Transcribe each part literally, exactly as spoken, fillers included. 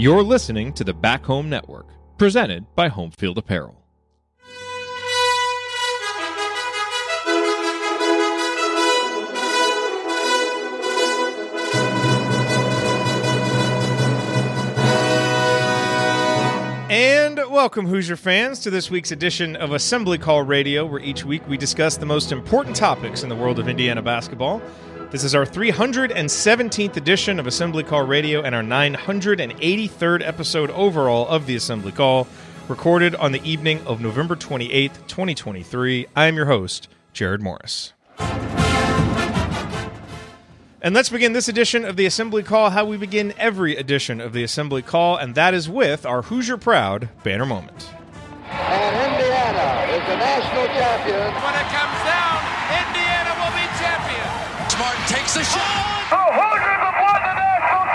You're listening to the Back Home Network, presented by Home Field Apparel. And welcome, Hoosier fans, to this week's edition of Assembly Call Radio, where each week we discuss the most important topics in the world of Indiana basketball. This is our three hundred seventeenth edition of Assembly Call Radio and our nine hundred eighty-third episode overall of the Assembly Call, recorded on the evening of November twenty-eighth, twenty twenty-three. I am your host, Jared Morris. And let's begin this edition of the Assembly Call how we begin every edition of the Assembly Call, and that is with our Hoosier Proud banner moment. And Indiana is the national champion. When it comes down, Indiana will be champion. Smart takes the shot. The Hoosiers have won the national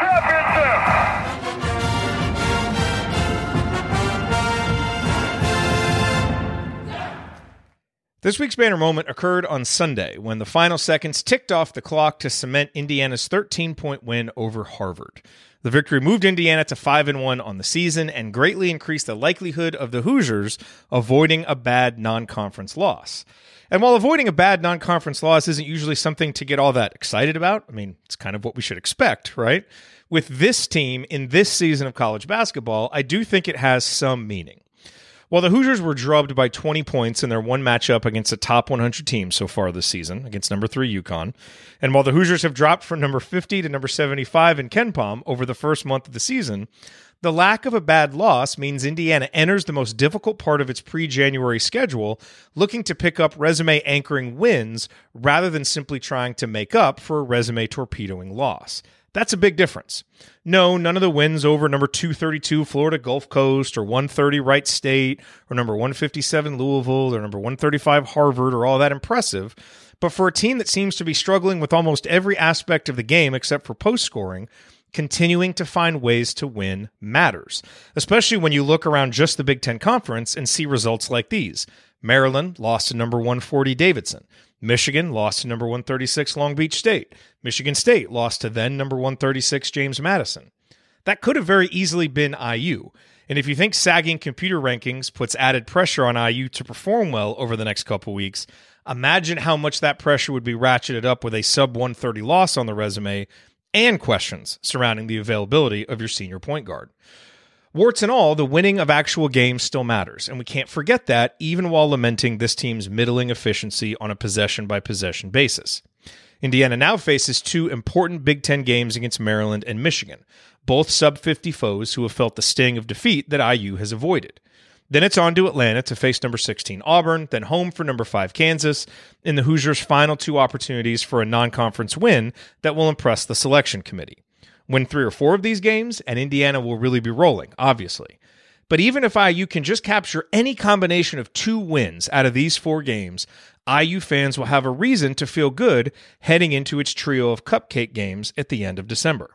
championship. This week's banner moment occurred on Sunday when the final seconds ticked off the clock to cement Indiana's thirteen-point win over Harvard. The victory moved Indiana to five and one on the season and greatly increased the likelihood of the Hoosiers avoiding a bad non-conference loss. And while avoiding a bad non-conference loss isn't usually something to get all that excited about, I mean, it's kind of what we should expect, right? With this team in this season of college basketball, I do think it has some meaning. While the Hoosiers were drubbed by twenty points in their one matchup against a top one hundred team so far this season, against number three UConn, and while the Hoosiers have dropped from number fifty to number seventy-five in KenPom over the first month of the season, the lack of a bad loss means Indiana enters the most difficult part of its pre-January schedule looking to pick up resume-anchoring wins rather than simply trying to make up for a resume-torpedoing loss. That's a big difference. No, none of the wins over number two thirty-two Florida Gulf Coast or one thirty Wright State or number one fifty-seven Louisville or number one thirty-five Harvard are all that impressive. But for a team that seems to be struggling with almost every aspect of the game except for post-scoring, continuing to find ways to win matters, especially when you look around just the Big Ten Conference and see results like these. Maryland lost to number one forty Davidson. Michigan lost to number one thirty-six Long Beach State. Michigan State lost to then number one thirty-six James Madison. That could have very easily been I U. And if you think sagging computer rankings puts added pressure on I U to perform well over the next couple weeks, imagine how much that pressure would be ratcheted up with a sub one thirty loss on the resume and questions surrounding the availability of your senior point guard. Warts and all, the winning of actual games still matters, and we can't forget that even while lamenting this team's middling efficiency on a possession-by-possession basis. Indiana now faces two important Big Ten games against Maryland and Michigan, both sub fifty foes who have felt the sting of defeat that I U has avoided. Then it's on to Atlanta to face number sixteen Auburn, then home for number five Kansas, in the Hoosiers' final two opportunities for a non-conference win that will impress the selection committee. Win three or four of these games, and Indiana will really be rolling, obviously. But even if I U can just capture any combination of two wins out of these four games, I U fans will have a reason to feel good heading into its trio of cupcake games at the end of December.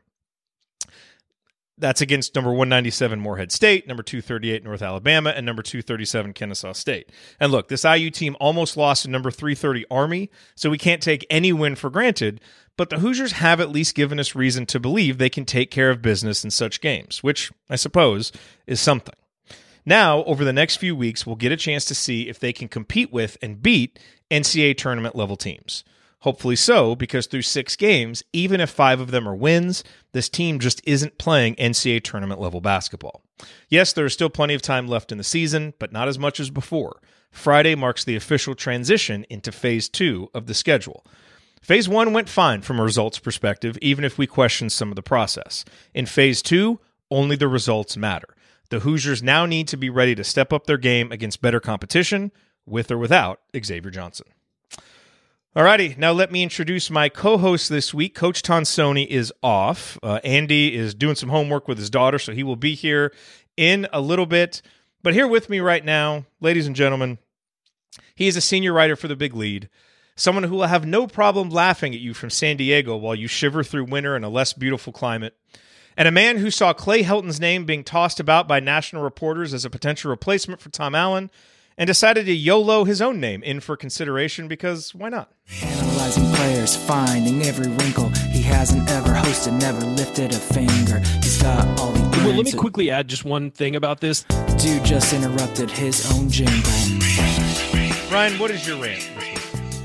That's against number one ninety-seven Morehead State, number two thirty-eight North Alabama, and number two thirty-seven Kennesaw State. And look, this I U team almost lost to number three thirty Army, so we can't take any win for granted, but the Hoosiers have at least given us reason to believe they can take care of business in such games, which, I suppose, is something. Now, over the next few weeks, we'll get a chance to see if they can compete with and beat N C double A tournament-level teams. Hopefully so, because through six games, even if five of them are wins, this team just isn't playing N C double A tournament-level basketball. Yes, there is still plenty of time left in the season, but not as much as before. Friday marks the official transition into Phase two of the schedule. Phase one went fine from a results perspective, even if we question some of the process. In Phase two, only the results matter. The Hoosiers now need to be ready to step up their game against better competition, with or without Xavier Johnson. Alrighty, now let me introduce my co-host this week. Coach Tonsoni is off. Uh, Andy is doing some homework with his daughter, so he will be here in a little bit. But here with me right now, ladies and gentlemen, he is a senior writer for The Big Lead, someone who will have no problem laughing at you from San Diego while you shiver through winter in a less beautiful climate, and a man who saw Clay Helton's name being tossed about by national reporters as a potential replacement for Tom Allen, and decided to YOLO his own name in for consideration because why not? Analyzing players, finding every wrinkle. He hasn't ever hosted, never lifted a finger. He's got all the Well, let me quickly add just one thing about this. Dude just interrupted his own jingle. Ryan, what is your rant this week?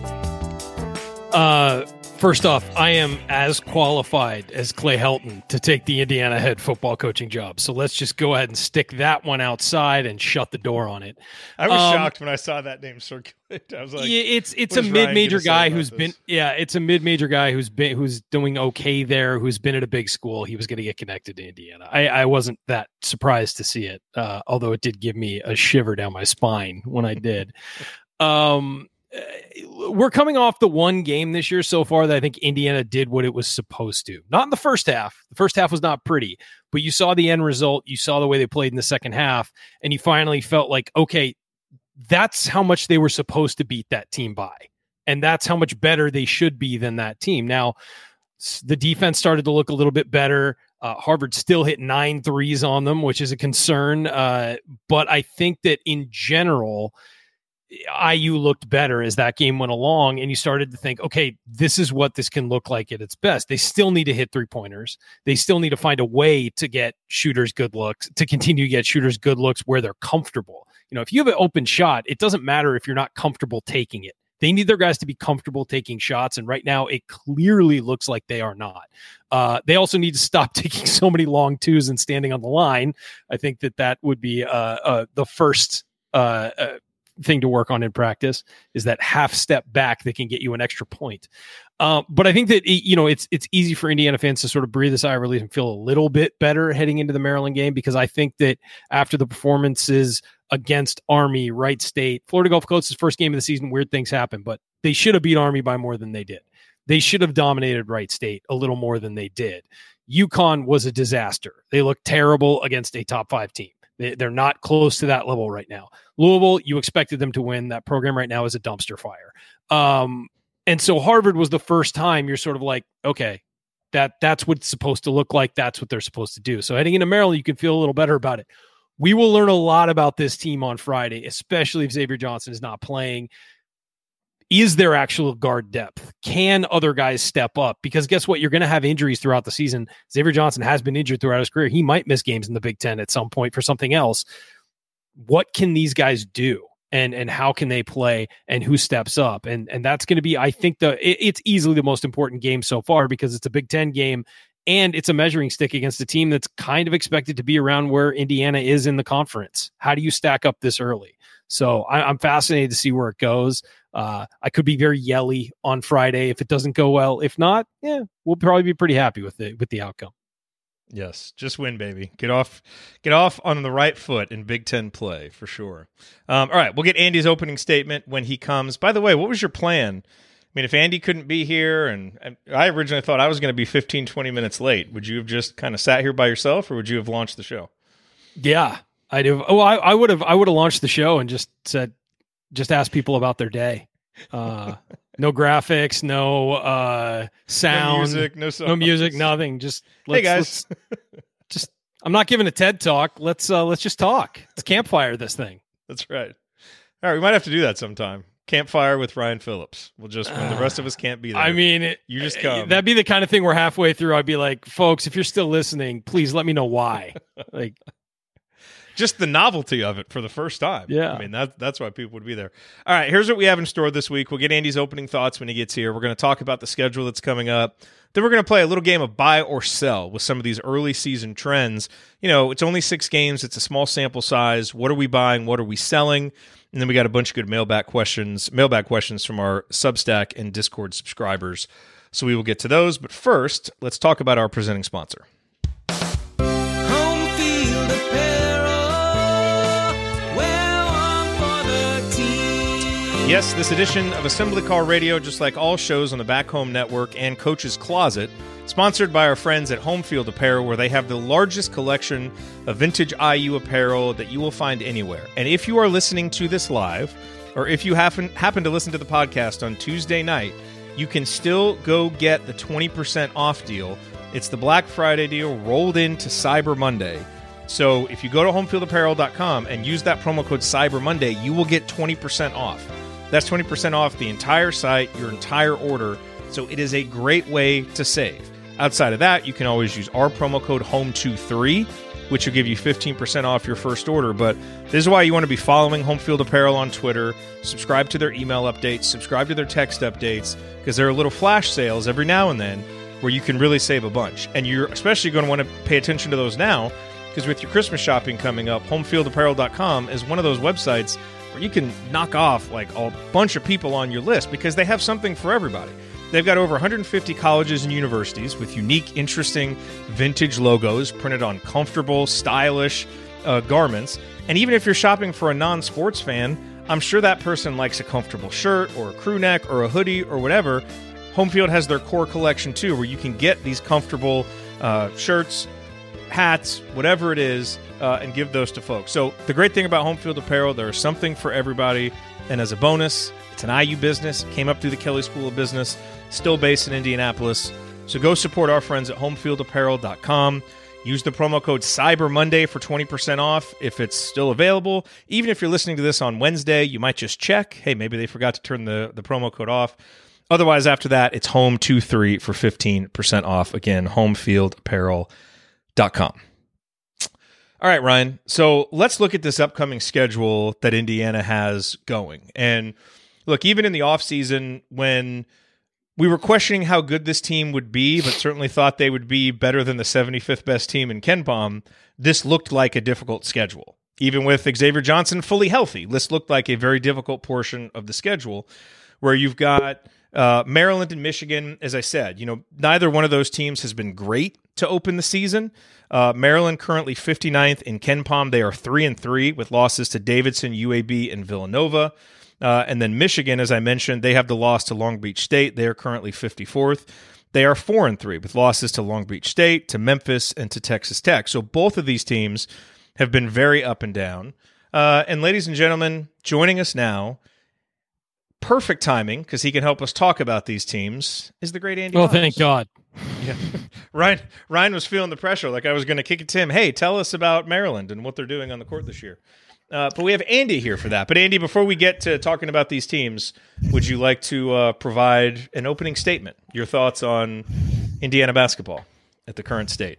Uh, first off, I am as qualified as Clay Helton to take the Indiana head football coaching job. So let's just go ahead and stick that one outside and shut the door on it. I was um, shocked when I saw that name circulate. I was like, yeah, it's it's what a is Ryan mid-major gonna say guy about who's this? been yeah, it's a mid-major guy who's been who's doing okay there, who's been at a big school. He was going to get connected to Indiana. I, I wasn't that surprised to see it, uh, although it did give me a shiver down my spine when I did. um. We're coming off the one game this year so far that I think Indiana did what it was supposed to. Not in the first half. The first half was not pretty, but you saw the end result. You saw the way they played in the second half, and you finally felt like, okay, that's how much they were supposed to beat that team by. And that's how much better they should be than that team. Now, the defense started to look a little bit better. Uh, Harvard still hit nine threes on them, which is a concern. Uh, but I think that in general, I U looked better as that game went along, and you started to think, okay, this is what this can look like at its best. They still need to hit three-pointers. They still need to find a way to get shooters good looks, to continue to get shooters good looks where they're comfortable. You know, if you have an open shot, it doesn't matter if you're not comfortable taking it. They need their guys to be comfortable taking shots, and right now it clearly looks like they are not. Uh, they also need to stop taking so many long twos and standing on the line. I think that that would be uh, uh, the first uh, uh, thing to work on in practice, is that half step back that can get you an extra point. Um, but I think that, you know, it's it's easy for Indiana fans to sort of breathe a sigh of relief and feel a little bit better heading into the Maryland game, because I think that after the performances against Army, Wright State, Florida Gulf Coast's first game of the season, weird things happen, but they should have beat Army by more than they did. They should have dominated Wright State a little more than they did. UConn was a disaster. They looked terrible against a top five team. They're not close to that level right now. Louisville, you expected them to win. That program right now is a dumpster fire. Um, and so Harvard was the first time you're sort of like, okay, that that's what it's supposed to look like. That's what they're supposed to do. So heading into Maryland, you can feel a little better about it. We will learn a lot about this team on Friday, especially if Xavier Johnson is not playing. Is there actual guard depth? Can other guys step up? Because guess what? You're going to have injuries throughout the season. Xavier Johnson has been injured throughout his career. He might miss games in the Big Ten at some point for something else. What can these guys do? And and how can they play? And who steps up? And and that's going to be, I think, the it, it's easily the most important game so far, because it's a Big Ten game and it's a measuring stick against a team that's kind of expected to be around where Indiana is in the conference. How do you stack up this early? So I, I'm fascinated to see where it goes. Uh, I could be very yelly on Friday if it doesn't go well. If not, yeah, we'll probably be pretty happy with it, with the outcome. Yes, just win, baby. Get off, get off on the right foot in Big Ten play for sure. Um, all right, we'll get Andy's opening statement when he comes. By the way, what was your plan? I mean, if Andy couldn't be here, and I originally thought I was going to be fifteen, twenty minutes late, would you have just kind of sat here by yourself, or would you have launched the show? Yeah, I'd have. Oh, I, I would have. I would have launched the show and just said, just ask people about their day. Uh, no graphics, no uh, sound, no music, no, songs. no music, nothing. Just let's, hey guys, let's, just I'm not giving a TED talk. Let's uh, let's just talk. Let's campfire this thing. That's right. All right, we might have to do that sometime. Campfire with Ryan Phillips. We'll just, when the rest of us can't be there. I mean, it, you just come. That'd be the kind of thing where halfway through I'd be like, folks, if you're still listening, please let me know why. Like, just the novelty of it for the first time. Yeah. I mean, that, that's why people would be there. All right, here's what we have in store this week. We'll get Andy's opening thoughts when he gets here. We're going to talk about the schedule that's coming up. Then we're going to play a little game of buy or sell with some of these early season trends. You know, it's only six games. It's a small sample size. What are we buying? What are we selling? And then we got a bunch of good mailbag questions, mailbag questions from our Substack and Discord subscribers. So we will get to those. But first, let's talk about our presenting sponsor. Home field apparel, wear one for the team. Yes, this edition of Assembly Call Radio, just like all shows on the Back Home Network and Coach's Closet, sponsored by our friends at Home Field Apparel, where they have the largest collection of vintage I U apparel that you will find anywhere. And if you are listening to this live, or if you happen, happen to listen to the podcast on Tuesday night, you can still go get the twenty percent off deal. It's the Black Friday deal rolled into Cyber Monday. So if you go to home field apparel dot com and use that promo code Cyber Monday, you will get twenty percent off. That's twenty percent off the entire site, your entire order. So it is a great way to save. Outside of that, you can always use our promo code home twenty-three, which will give you fifteen percent off your first order. But this is why you want to be following Home Field Apparel on Twitter, subscribe to their email updates, subscribe to their text updates, because there are little flash sales every now and then where you can really save a bunch. And you're especially going to want to pay attention to those now, because with your Christmas shopping coming up, home field apparel dot com is one of those websites where you can knock off like a bunch of people on your list because they have something for everybody. They've got over one hundred fifty colleges and universities with unique, interesting, vintage logos printed on comfortable, stylish uh, garments. And even if you're shopping for a non-sports fan, I'm sure that person likes a comfortable shirt or a crew neck or a hoodie or whatever. Homefield has their core collection too, where you can get these comfortable uh, shirts, hats, whatever it is, uh, and give those to folks. So the great thing about Homefield Apparel, there's something for everybody. And as a bonus, it's an I U business, came up through the Kelley School of Business, still based in Indianapolis. So go support our friends at home field apparel dot com. Use the promo code Cyber Monday for twenty percent off if it's still available. Even if you're listening to this on Wednesday, you might just check. Hey, maybe they forgot to turn the, the promo code off. Otherwise, after that, it's home twenty-three for fifteen percent off. Again, home field apparel dot com. All right, Ryan. So let's look at this upcoming schedule that Indiana has going. And look, even in the offseason, when we were questioning how good this team would be, but certainly thought they would be better than the seventy-fifth best team in KenPom, this looked like a difficult schedule. Even with Xavier Johnson fully healthy, this looked like a very difficult portion of the schedule where you've got uh, Maryland and Michigan. As I said, you know, neither one of those teams has been great to open the season. Uh, Maryland currently fifty-ninth in KenPom. They are three and three with losses to Davidson, U A B, and Villanova. Uh, and then Michigan, as I mentioned, they have the loss to Long Beach State. They are currently fifty-fourth. They are four and three with losses to Long Beach State, to Memphis, and to Texas Tech. So both of these teams have been very up and down. Uh, and ladies and gentlemen, joining us now, perfect timing because he can help us talk about these teams, is the great Andy. Oh, Miles. thank God. Yeah. Ryan Ryan was feeling the pressure, like I was going to kick it to him. Hey, tell us about Maryland and what they're doing on the court this year. Uh, but we have Andy here for that. But Andy, before we get to talking about these teams, would you like to uh, provide an opening statement, your thoughts on Indiana basketball at the current state?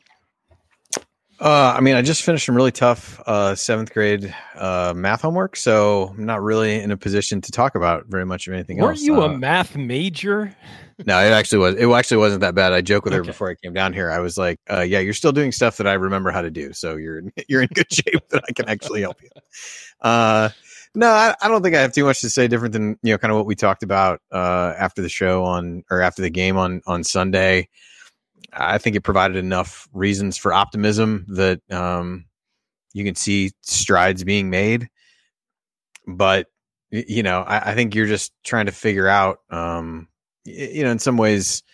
Uh, I mean, I just finished some really tough uh, seventh grade uh, math homework, so I'm not really in a position to talk about very much of anything Weren't else. you uh, a math major? No, it actually was. It actually wasn't that bad. I joked with her Okay. before I came down here. I was like, uh, "Yeah, you're still doing stuff that I remember how to do, so you're you're in good shape that I can actually help you." Uh, no, I, I don't think I have too much to say different than you know, kind of what we talked about uh, after the show on or after the game on on Sunday. I think it provided enough reasons for optimism that um, you can see strides being made. But, you know, I, I think you're just trying to figure out, um, you know, in some ways,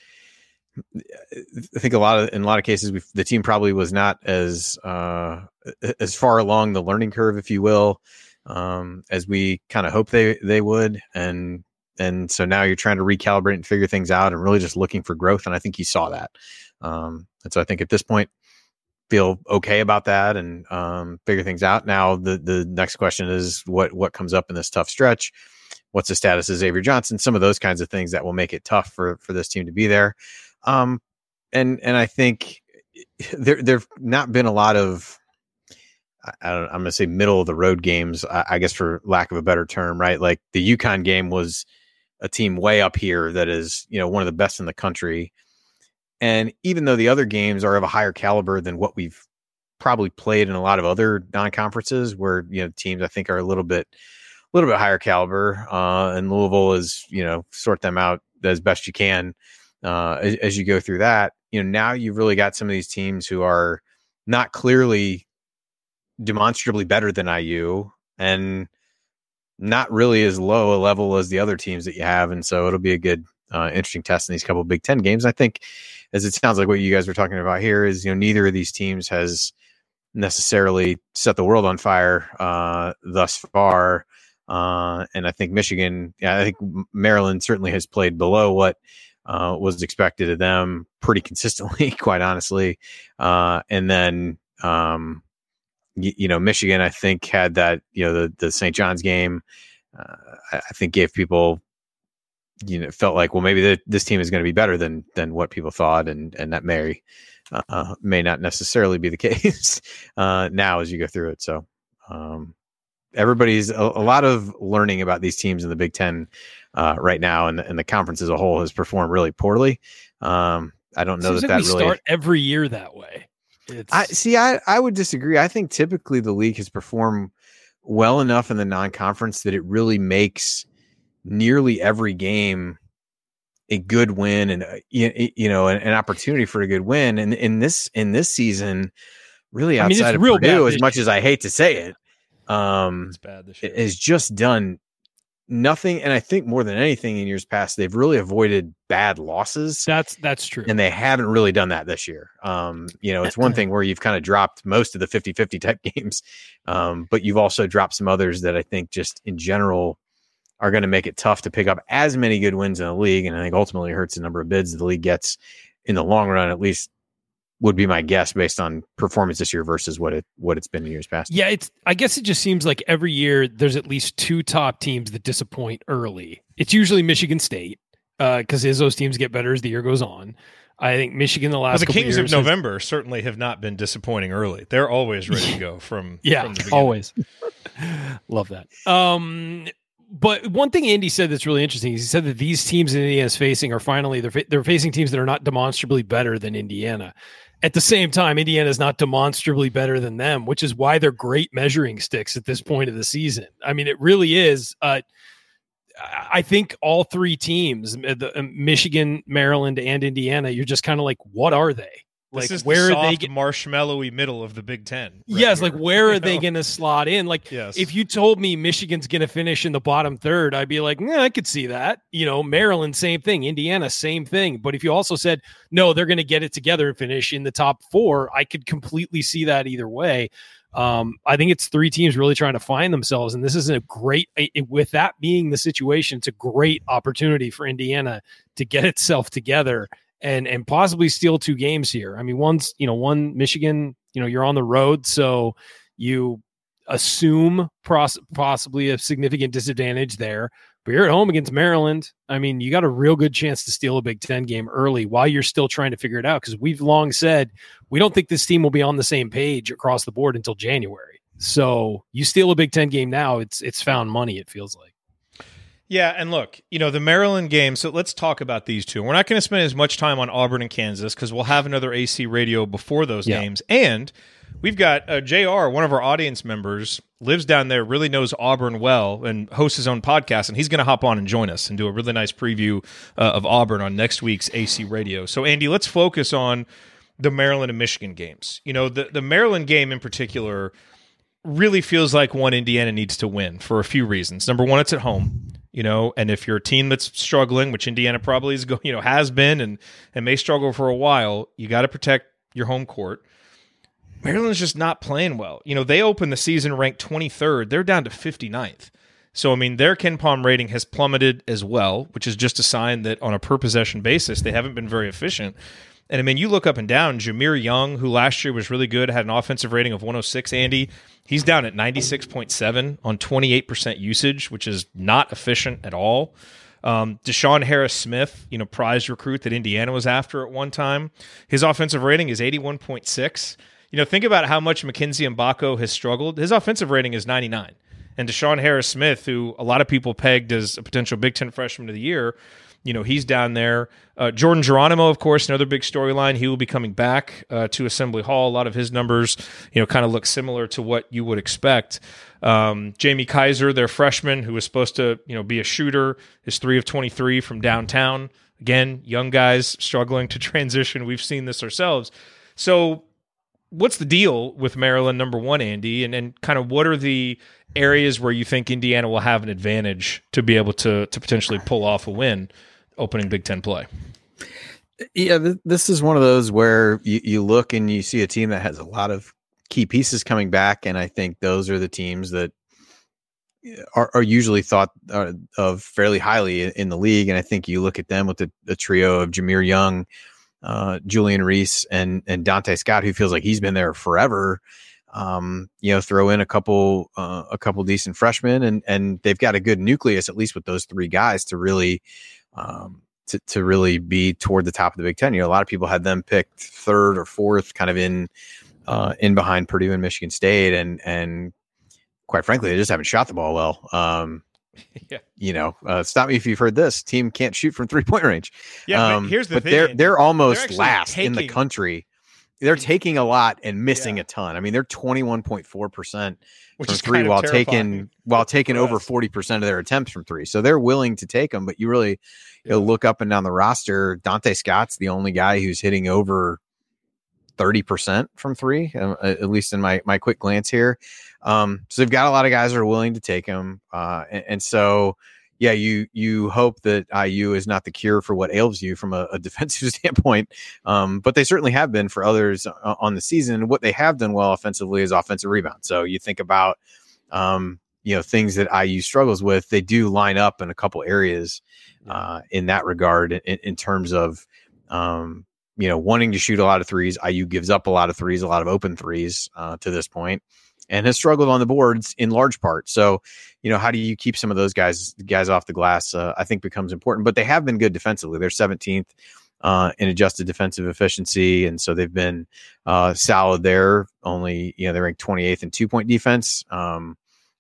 I think a lot of, in a lot of cases, we've, the team probably was not as, uh, as far along the learning curve, if you will, um, as we kind of hope they, they would. And, and so now you're trying to recalibrate and figure things out and really just looking for growth. And I think you saw that. Um, and so I think at this point, feel okay about that and um, figure things out. Now, the the next question is what what comes up in this tough stretch? What's the status of Xavier Johnson? Some of those kinds of things that will make it tough for for this team to be there. Um, and and I think there there've not been a lot of I, I don't, I'm going to say middle of the road games, I, I guess for lack of a better term, right? Like the UConn game was a team way up here that is, you know, one of the best in the country. And even though the other games are of a higher caliber than what we've probably played in a lot of other non-conferences where, you know, teams I think are a little bit, a little bit higher caliber, uh, and Louisville is, you know, sort them out as best you can, uh, as, as you go through that, you know, now you've really got some of these teams who are not clearly demonstrably better than I U and not really as low a level as the other teams that you have. And so it'll be a good, uh, interesting test in these couple of Big Ten games. I think, as it sounds like what you guys were talking about here is, you know, neither of these teams has necessarily set the world on fire uh, thus far. Uh, and I think Michigan, yeah, I think Maryland certainly has played below what uh, was expected of them pretty consistently, quite honestly. Uh, and then, um, you, you know, Michigan, I think, had that, you know, the, the Saint John's game, uh, I, I think gave people, you know, felt like, well, maybe the, this team is going to be better than than what people thought, and and that may uh, may not necessarily be the case uh, now as you go through it. So um, everybody's a, a lot of learning about these teams in the Big Ten uh, right now, and and the conference as a whole has performed really poorly. Um, I don't know Seems that like that we really start every year that way. It's... I see. I I would disagree. I think typically the league has performed well enough in the non-conference that it really makes nearly every game a good win, and uh, you, you know, an, an opportunity for a good win. And in this in this season, really outside I mean, of real Purdue, as much as I hate to say it, um, it's bad this year. Has just done nothing. And I think more than anything in years past, they've really avoided bad losses. That's that's true, and they haven't really done that this year. Um, you know, it's one thing where you've kind of dropped most of the fifty-fifty type games, um, but you've also dropped some others that I think just in general are going to make it tough to pick up as many good wins in the league. And I think ultimately hurts the number of bids the league gets in the long run, at least would be my guess based on performance this year versus what it, what it's been in years past. Yeah. It's, I guess it just seems like every year there's at least two top teams that disappoint early. It's usually Michigan State, uh, cause Izzo's teams get better as the year goes on. I think Michigan the last well, the Kings of, of November has, certainly have not been disappointing early. They're always ready to go from, yeah, from the beginning. Always. Love that. Um, But one thing Andy said that's really interesting is he said that these teams that Indiana is facing are finally they're they're facing teams that are not demonstrably better than Indiana. At the same time, Indiana is not demonstrably better than them, which is why they're great measuring sticks at this point of the season. I mean, it really is. Uh, I think all three teams, the, Michigan, Maryland, and Indiana, you're just kind of like, what are they? Like, this is where the are they soft, get- marshmallowy middle of the Big Ten. Right yes, here. like where are You they know? going to slot in? Like, Yes. if you told me Michigan's going to finish in the bottom third, I'd be like, yeah, I could see that. You know, Maryland, same thing. Indiana, same thing. But if you also said, no, they're going to get it together and finish in the top four, I could completely see that either way. Um, I think it's three teams really trying to find themselves, and this is a great. It, with that being the situation, it's a great opportunity for Indiana to get itself together and and possibly steal two games here. I mean, one's, you know, one Michigan, you know, you're on the road, so you assume pros- possibly a significant disadvantage there. But you're at home against Maryland. I mean, you got a real good chance to steal a Big Ten game early while you're still trying to figure it out, because we've long said we don't think this team will be on the same page across the board until January. So you steal a Big Ten game now, it's it's found money, it feels like. Yeah, and look, you know, the Maryland game, so let's talk about these two. We're not going to spend as much time on Auburn and Kansas because we'll have another A C radio before those yeah. games. And we've got uh, J R, one of our audience members, lives down there, really knows Auburn well, and hosts his own podcast, and he's going to hop on and join us and do a really nice preview uh, of Auburn on next week's A C radio. So, Andy, let's focus on the Maryland and Michigan games. You know, the, the Maryland game in particular really feels like one Indiana needs to win for a few reasons. Number one, it's at home. You know, and if you're a team that's struggling, which Indiana probably is, go, you know, has been and and may struggle for a while, you got to protect your home court. Maryland's just not playing well. You know, they opened the season ranked twenty-third. They're down to fifty-ninth. So, I mean, their KenPom rating has plummeted as well, which is just a sign that on a per possession basis, they haven't been very efficient. And I mean, you look up and down, Jameer Young, who last year was really good, had an offensive rating of one oh six, Andy. He's down at ninety-six point seven on twenty-eight percent usage, which is not efficient at all. Um, Deshaun Harris-Smith, you know, prize recruit that Indiana was after at one time, his offensive rating is eighty-one point six. You know, think about how much Mackenzie Mbako has struggled. His offensive rating is ninety-nine. And Deshaun Harris-Smith, who a lot of people pegged as a potential Big Ten freshman of the year, you know, he's down there. Uh, Jordan Geronimo, of course, another big storyline. He will be coming back uh, to Assembly Hall. A lot of his numbers, you know, kind of look similar to what you would expect. Um, Jamie Kaiser, their freshman, who was supposed to, you know, be a shooter, is three of twenty-three from downtown. Again, young guys struggling to transition. We've seen this ourselves. So what's the deal with Maryland, number one, Andy? And, and kind of what are the areas where you think Indiana will have an advantage to be able to to potentially pull off a win opening Big Ten play? Yeah, th- this is one of those where you, you look and you see a team that has a lot of key pieces coming back, and I think those are the teams that are, are usually thought uh, of fairly highly in, in the league. And I think you look at them with the, the trio of Jameer Young, uh, Julian Reese, and and Dante Scott, who feels like he's been there forever. um, you know, throw in a couple, uh, a couple decent freshmen, and and they've got a good nucleus, at least with those three guys, to really, um, to to really be toward the top of the Big Ten. You know, a lot of people had them picked third or fourth, kind of in, uh, in behind Purdue and Michigan State, and and quite frankly, they just haven't shot the ball well. Um, yeah, you know, uh, stop me if you've heard this. Team can't shoot from three point range. Yeah, um, but here's the but thing: they're they're almost they're last taking, in the country. They're taking a lot and missing yeah. a ton. I mean, they're twenty-one point four percent Which from is three, kind of while terrifying taking while taking over forty percent of their attempts from three. So they're willing to take them, but you really you know, look up and down the roster. Dante Scott's the only guy who's hitting over thirty percent from three, uh, at least in my my quick glance here. Um, so they've got a lot of guys that are willing to take them, uh, and, and so. Yeah, you you hope that I U is not the cure for what ails you from a, a defensive standpoint, um, but they certainly have been for others uh, on the season. And what they have done well offensively is offensive rebound. So you think about um, you know things that I U struggles with. They do line up in a couple areas uh, in that regard, in, in terms of um, you know wanting to shoot a lot of threes. I U gives up a lot of threes, a lot of open threes uh, to this point, and has struggled on the boards in large part. So, you know, how do you keep some of those guys guys off the glass? Uh, I think becomes important. But they have been good defensively. They're seventeenth uh, in adjusted defensive efficiency, and so they've been uh, solid there. Only, you know, they're ranked twenty-eighth in two point defense, um,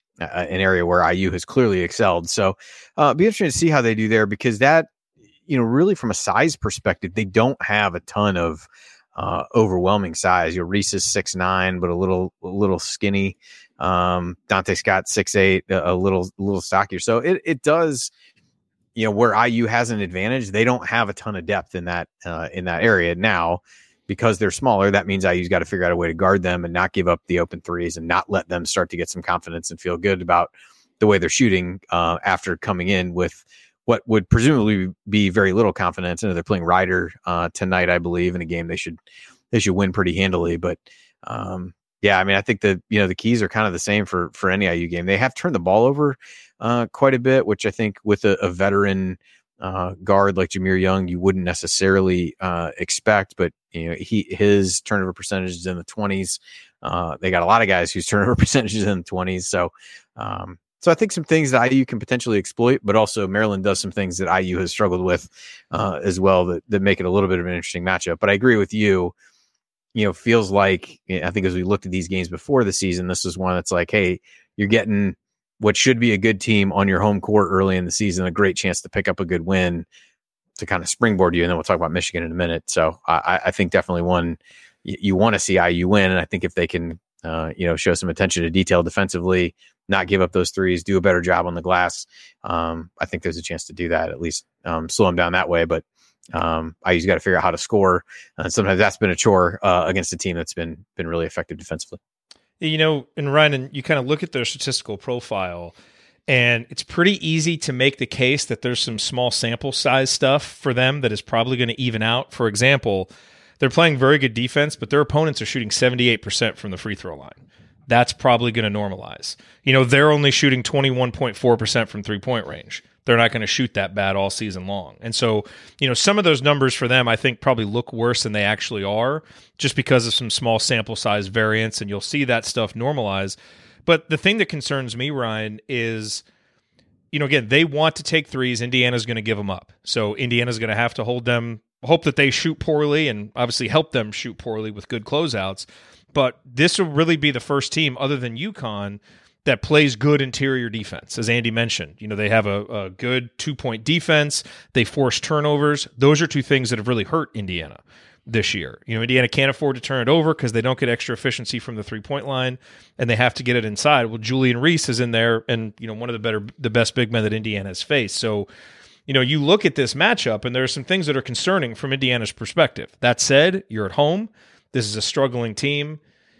an area where I U has clearly excelled. So, uh, it'll be interesting to see how they do there, because that, you know, really from a size perspective, they don't have a ton of Uh, overwhelming size. Your Reese is six nine, but a little a little skinny. Um, Dante Scott six eight, a, a little a little stockier. So it it does, you know, where I U has an advantage. They don't have a ton of depth in that uh, in that area now, because they're smaller. That means I U's got to figure out a way to guard them and not give up the open threes, and not let them start to get some confidence and feel good about the way they're shooting uh, after coming in with what would presumably be very little confidence. And they're playing Ryder uh, tonight, I believe, in a game they should they should win pretty handily. But um, yeah, I mean, I think that you know the keys are kind of the same for for any I U game. They have turned the ball over uh, quite a bit, which I think with a, a veteran uh, guard like Jahmir Young, you wouldn't necessarily uh, expect. But you know, he his turnover percentage is in the twenties. Uh, they got a lot of guys whose turnover percentage is in the twenties. So. Um, So I think some things that I U can potentially exploit, but also Maryland does some things that I U has struggled with uh, as well that, that make it a little bit of an interesting matchup. But I agree with you. You know, feels like, I think as we looked at these games before the season, this is one that's like, hey, you're getting what should be a good team on your home court early in the season, a great chance to pick up a good win to kind of springboard you. And then we'll talk about Michigan in a minute. So I, I think definitely one you, you want to see I U win. And I think if they can, uh, you know, show some attention to detail defensively, not give up those threes, do a better job on the glass. Um, I think there's a chance to do that, at least um, slow them down that way. But um, I just got to figure out how to score. And uh, sometimes that's been a chore uh, against a team that's been been really effective defensively. You know, and Ryan, you kind of look at their statistical profile, and it's pretty easy to make the case that there's some small sample size stuff for them that is probably going to even out. For example, they're playing very good defense, but their opponents are shooting seventy-eight percent from the free throw line. That's probably going to normalize. You know, they're only shooting twenty-one point four percent from three-point range. They're not going to shoot that bad all season long. And so, you know, some of those numbers for them, I think, probably look worse than they actually are, just because of some small sample size variance, and you'll see that stuff normalize. But the thing that concerns me, Ryan, is, you know, again, they want to take threes. Indiana's going to give them up. So Indiana's going to have to hold them, hope that they shoot poorly, and obviously help them shoot poorly with good closeouts. But this will really be the first team, other than UConn, that plays good interior defense. As Andy mentioned, you know, they have a, a good two-point defense. They force turnovers. Those are two things that have really hurt Indiana this year. You know, Indiana can't afford to turn it over because they don't get extra efficiency from the three-point line, and they have to get it inside. Well, Julian Reese is in there, and, you know, one of the better, the best big men that Indiana has faced. So, you know, you look at this matchup, and there are some things that are concerning from Indiana's perspective. That said, you're at home. This is a struggling team.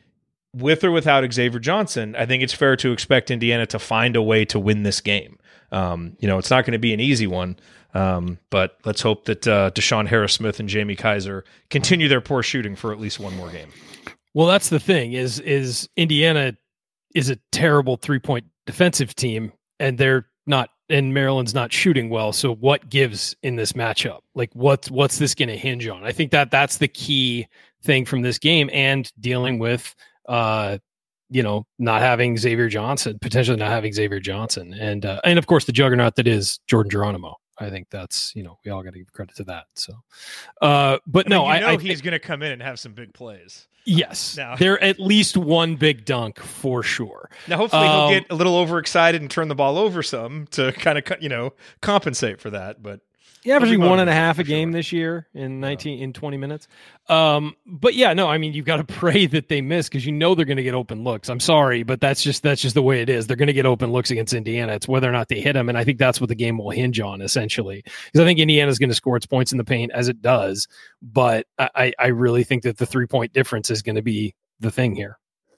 With or without Xavier Johnson, I think it's fair to expect Indiana to find a way to win this game. Um, you know, it's not going to be an easy one, um, but let's hope that uh, Deshaun Harris-Smith and Jamie Kaiser continue their poor shooting for at least one more game. Well, that's the thing is, is Indiana is a terrible three-point defensive team, and they're not, and Maryland's not shooting well. So what gives in this matchup? Like what's, what's this going to hinge on? I think that that's the key thing from this game, and dealing with uh, you know, not having Xavier Johnson, potentially not having Xavier Johnson, and uh, and of course the juggernaut that is Jordan Geronimo. I think that's, you know, we all got to give credit to that. So, uh, but I mean, no, you know I, I he's going to come in and have some big plays. Yes, now. There at least one big dunk for sure. Now, hopefully, um, he'll get a little overexcited and turn the ball over some to kind of, you know, compensate for that. But yeah, averaging one and a half a sure. game this year in nineteen yeah. in twenty minutes. Um, but yeah, no, I mean, you've got to pray that they miss because you know they're going to get open looks. I'm sorry, but that's just that's just the way it is. They're going to get open looks against Indiana. It's whether or not they hit them, and I think that's what the game will hinge on essentially. Because I think Indiana's going to score its points in the paint as it does, but I, I really think that the three point difference is going to be the thing here.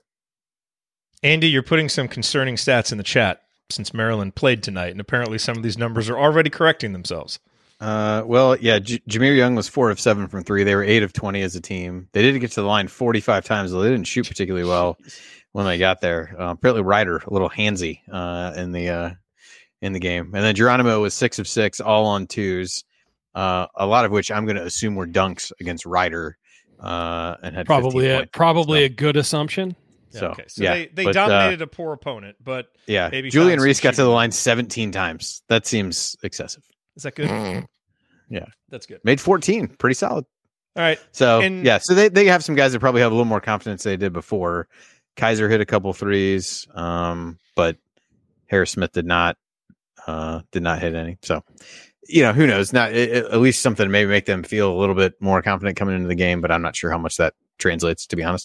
Andy, you're putting some concerning stats in the chat since Maryland played tonight, and apparently some of these numbers are already correcting themselves. Uh, well, yeah, J- Jameer Young was four of seven from three. They were eight of twenty as a team. They did get to the line forty-five times, though they didn't shoot particularly well when they got there. Uh, apparently, Ryder a little handsy uh, in the uh, in the game, and then Geronimo was six of six, all on twos. Uh, a lot of which I'm going to assume were dunks against Ryder, uh, and had probably a, points, probably so. a good assumption. So, okay. so yeah, they, they but, dominated uh, a poor opponent, but yeah, maybe Julian Reese got to the shooting. line seventeen times. That seems excessive. Is that good? Yeah, that's good. Made fourteen, pretty solid. All right. So and, yeah, so they, they have some guys that probably have a little more confidence than they did before. Kaiser hit a couple threes, um, but Harris Smith did not uh, did not hit any. So you know, who knows? Not it, it, at least something to maybe make them feel a little bit more confident coming into the game. But I'm not sure how much that translates, to be honest.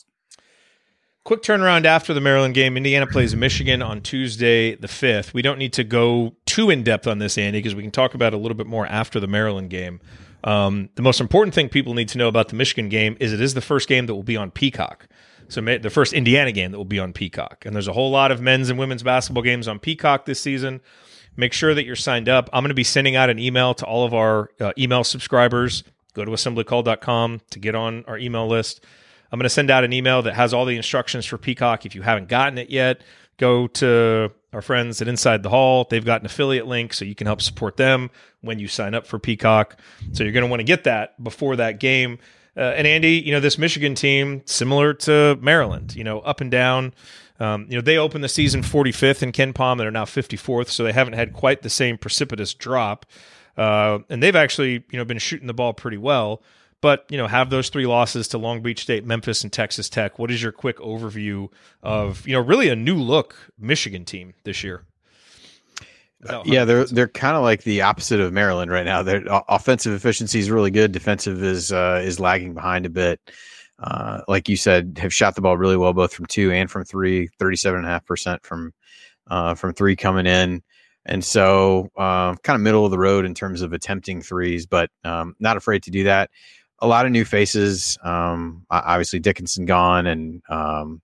Quick turnaround after the Maryland game. Indiana plays Michigan on Tuesday the fifth. We don't need to go too in-depth on this, Andy, because we can talk about it a little bit more after the Maryland game. Um, the most important thing people need to know about the Michigan game is it is the first game that will be on Peacock. So the first Indiana game that will be on Peacock. And there's a whole lot of men's and women's basketball games on Peacock this season. Make sure that you're signed up. I'm going to be sending out an email to all of our uh, email subscribers. Go to assembly call dot com to get on our email list. I'm going to send out an email that has all the instructions for Peacock. If you haven't gotten it yet, go to our friends at Inside the Hall. They've got an affiliate link, so you can help support them when you sign up for Peacock. So you're going to want to get that before that game. Uh, and Andy, you know, this Michigan team, similar to Maryland, you know, up and down. Um, you know, they opened the season forty-fifth in Ken Pom and are now fifty-fourth, so they haven't had quite the same precipitous drop. Uh, and they've actually, you know, been shooting the ball pretty well. But, you know, have those three losses to Long Beach State, Memphis, and Texas Tech. What is your quick overview of, you know, really a new look Michigan team this year? Uh, yeah, they're they're kind of like the opposite of Maryland right now. Their offensive efficiency is really good. Defensive is uh, is lagging behind a bit. Uh, like you said, have shot the ball really well, both from two and from three, thirty-seven point five percent from uh, from three coming in. And so uh, kind of middle of the road in terms of attempting threes, but um, not afraid to do that. A lot of new faces. Um, obviously, Dickinson gone, and um,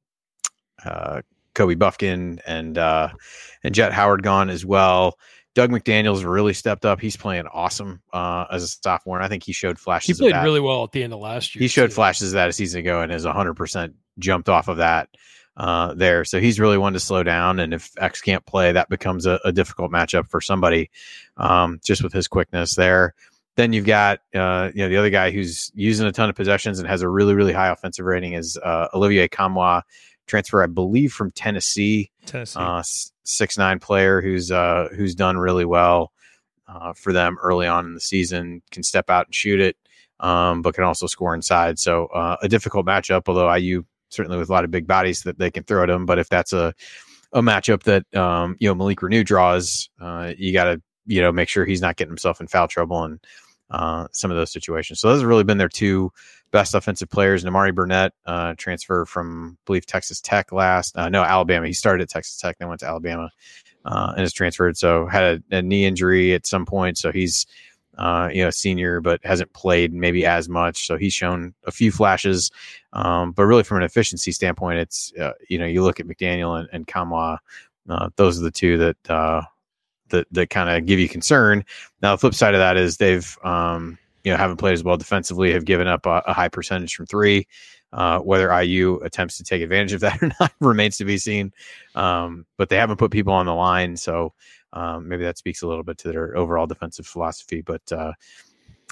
uh, Kobe Buffkin and uh, and Jet Howard gone as well. Doug McDaniels really stepped up. He's playing awesome uh, as a sophomore, and I think he showed flashes. He played of that. really well at the end of last year. He showed too. flashes of that a season ago, and has one hundred percent jumped off of that uh, there. So he's really one to slow down. And if X can't play, that becomes a, a difficult matchup for somebody, um, just with his quickness there. Then you've got, uh, you know, the other guy who's using a ton of possessions and has a really, really high offensive rating is uh, Olivier Kamwa, transfer, I believe, from Tennessee. Tennessee, uh, six nine player who's uh, who's done really well uh, for them early on in the season. Can step out and shoot it, um, but can also score inside. So uh, a difficult matchup. Although I U certainly with a lot of big bodies that they can throw at him. But if that's a a matchup that um, you know Malik Renew draws, uh, you got to you know make sure he's not getting himself in foul trouble and. Uh, some of those situations. So those have really been their two best offensive players. Namari Burnett, uh, transfer from, I believe, Texas Tech last. Uh, no, Alabama. He started at Texas Tech, then went to Alabama uh, and has transferred. So had a, a knee injury at some point. So he's, uh, you know, a senior, but hasn't played maybe as much. So he's shown a few flashes. Um, but really from an efficiency standpoint, it's, uh, you know, you look at McDaniel and, and Kamwa, uh, those are the two that, uh, that, that kind of give you concern. Now, the flip side of that is they've, um, you know, haven't played as well defensively, have given up a, a high percentage from three. Uh, whether I U attempts to take advantage of that or not remains to be seen. Um, but they haven't put people on the line. So um, maybe that speaks a little bit to their overall defensive philosophy. But uh,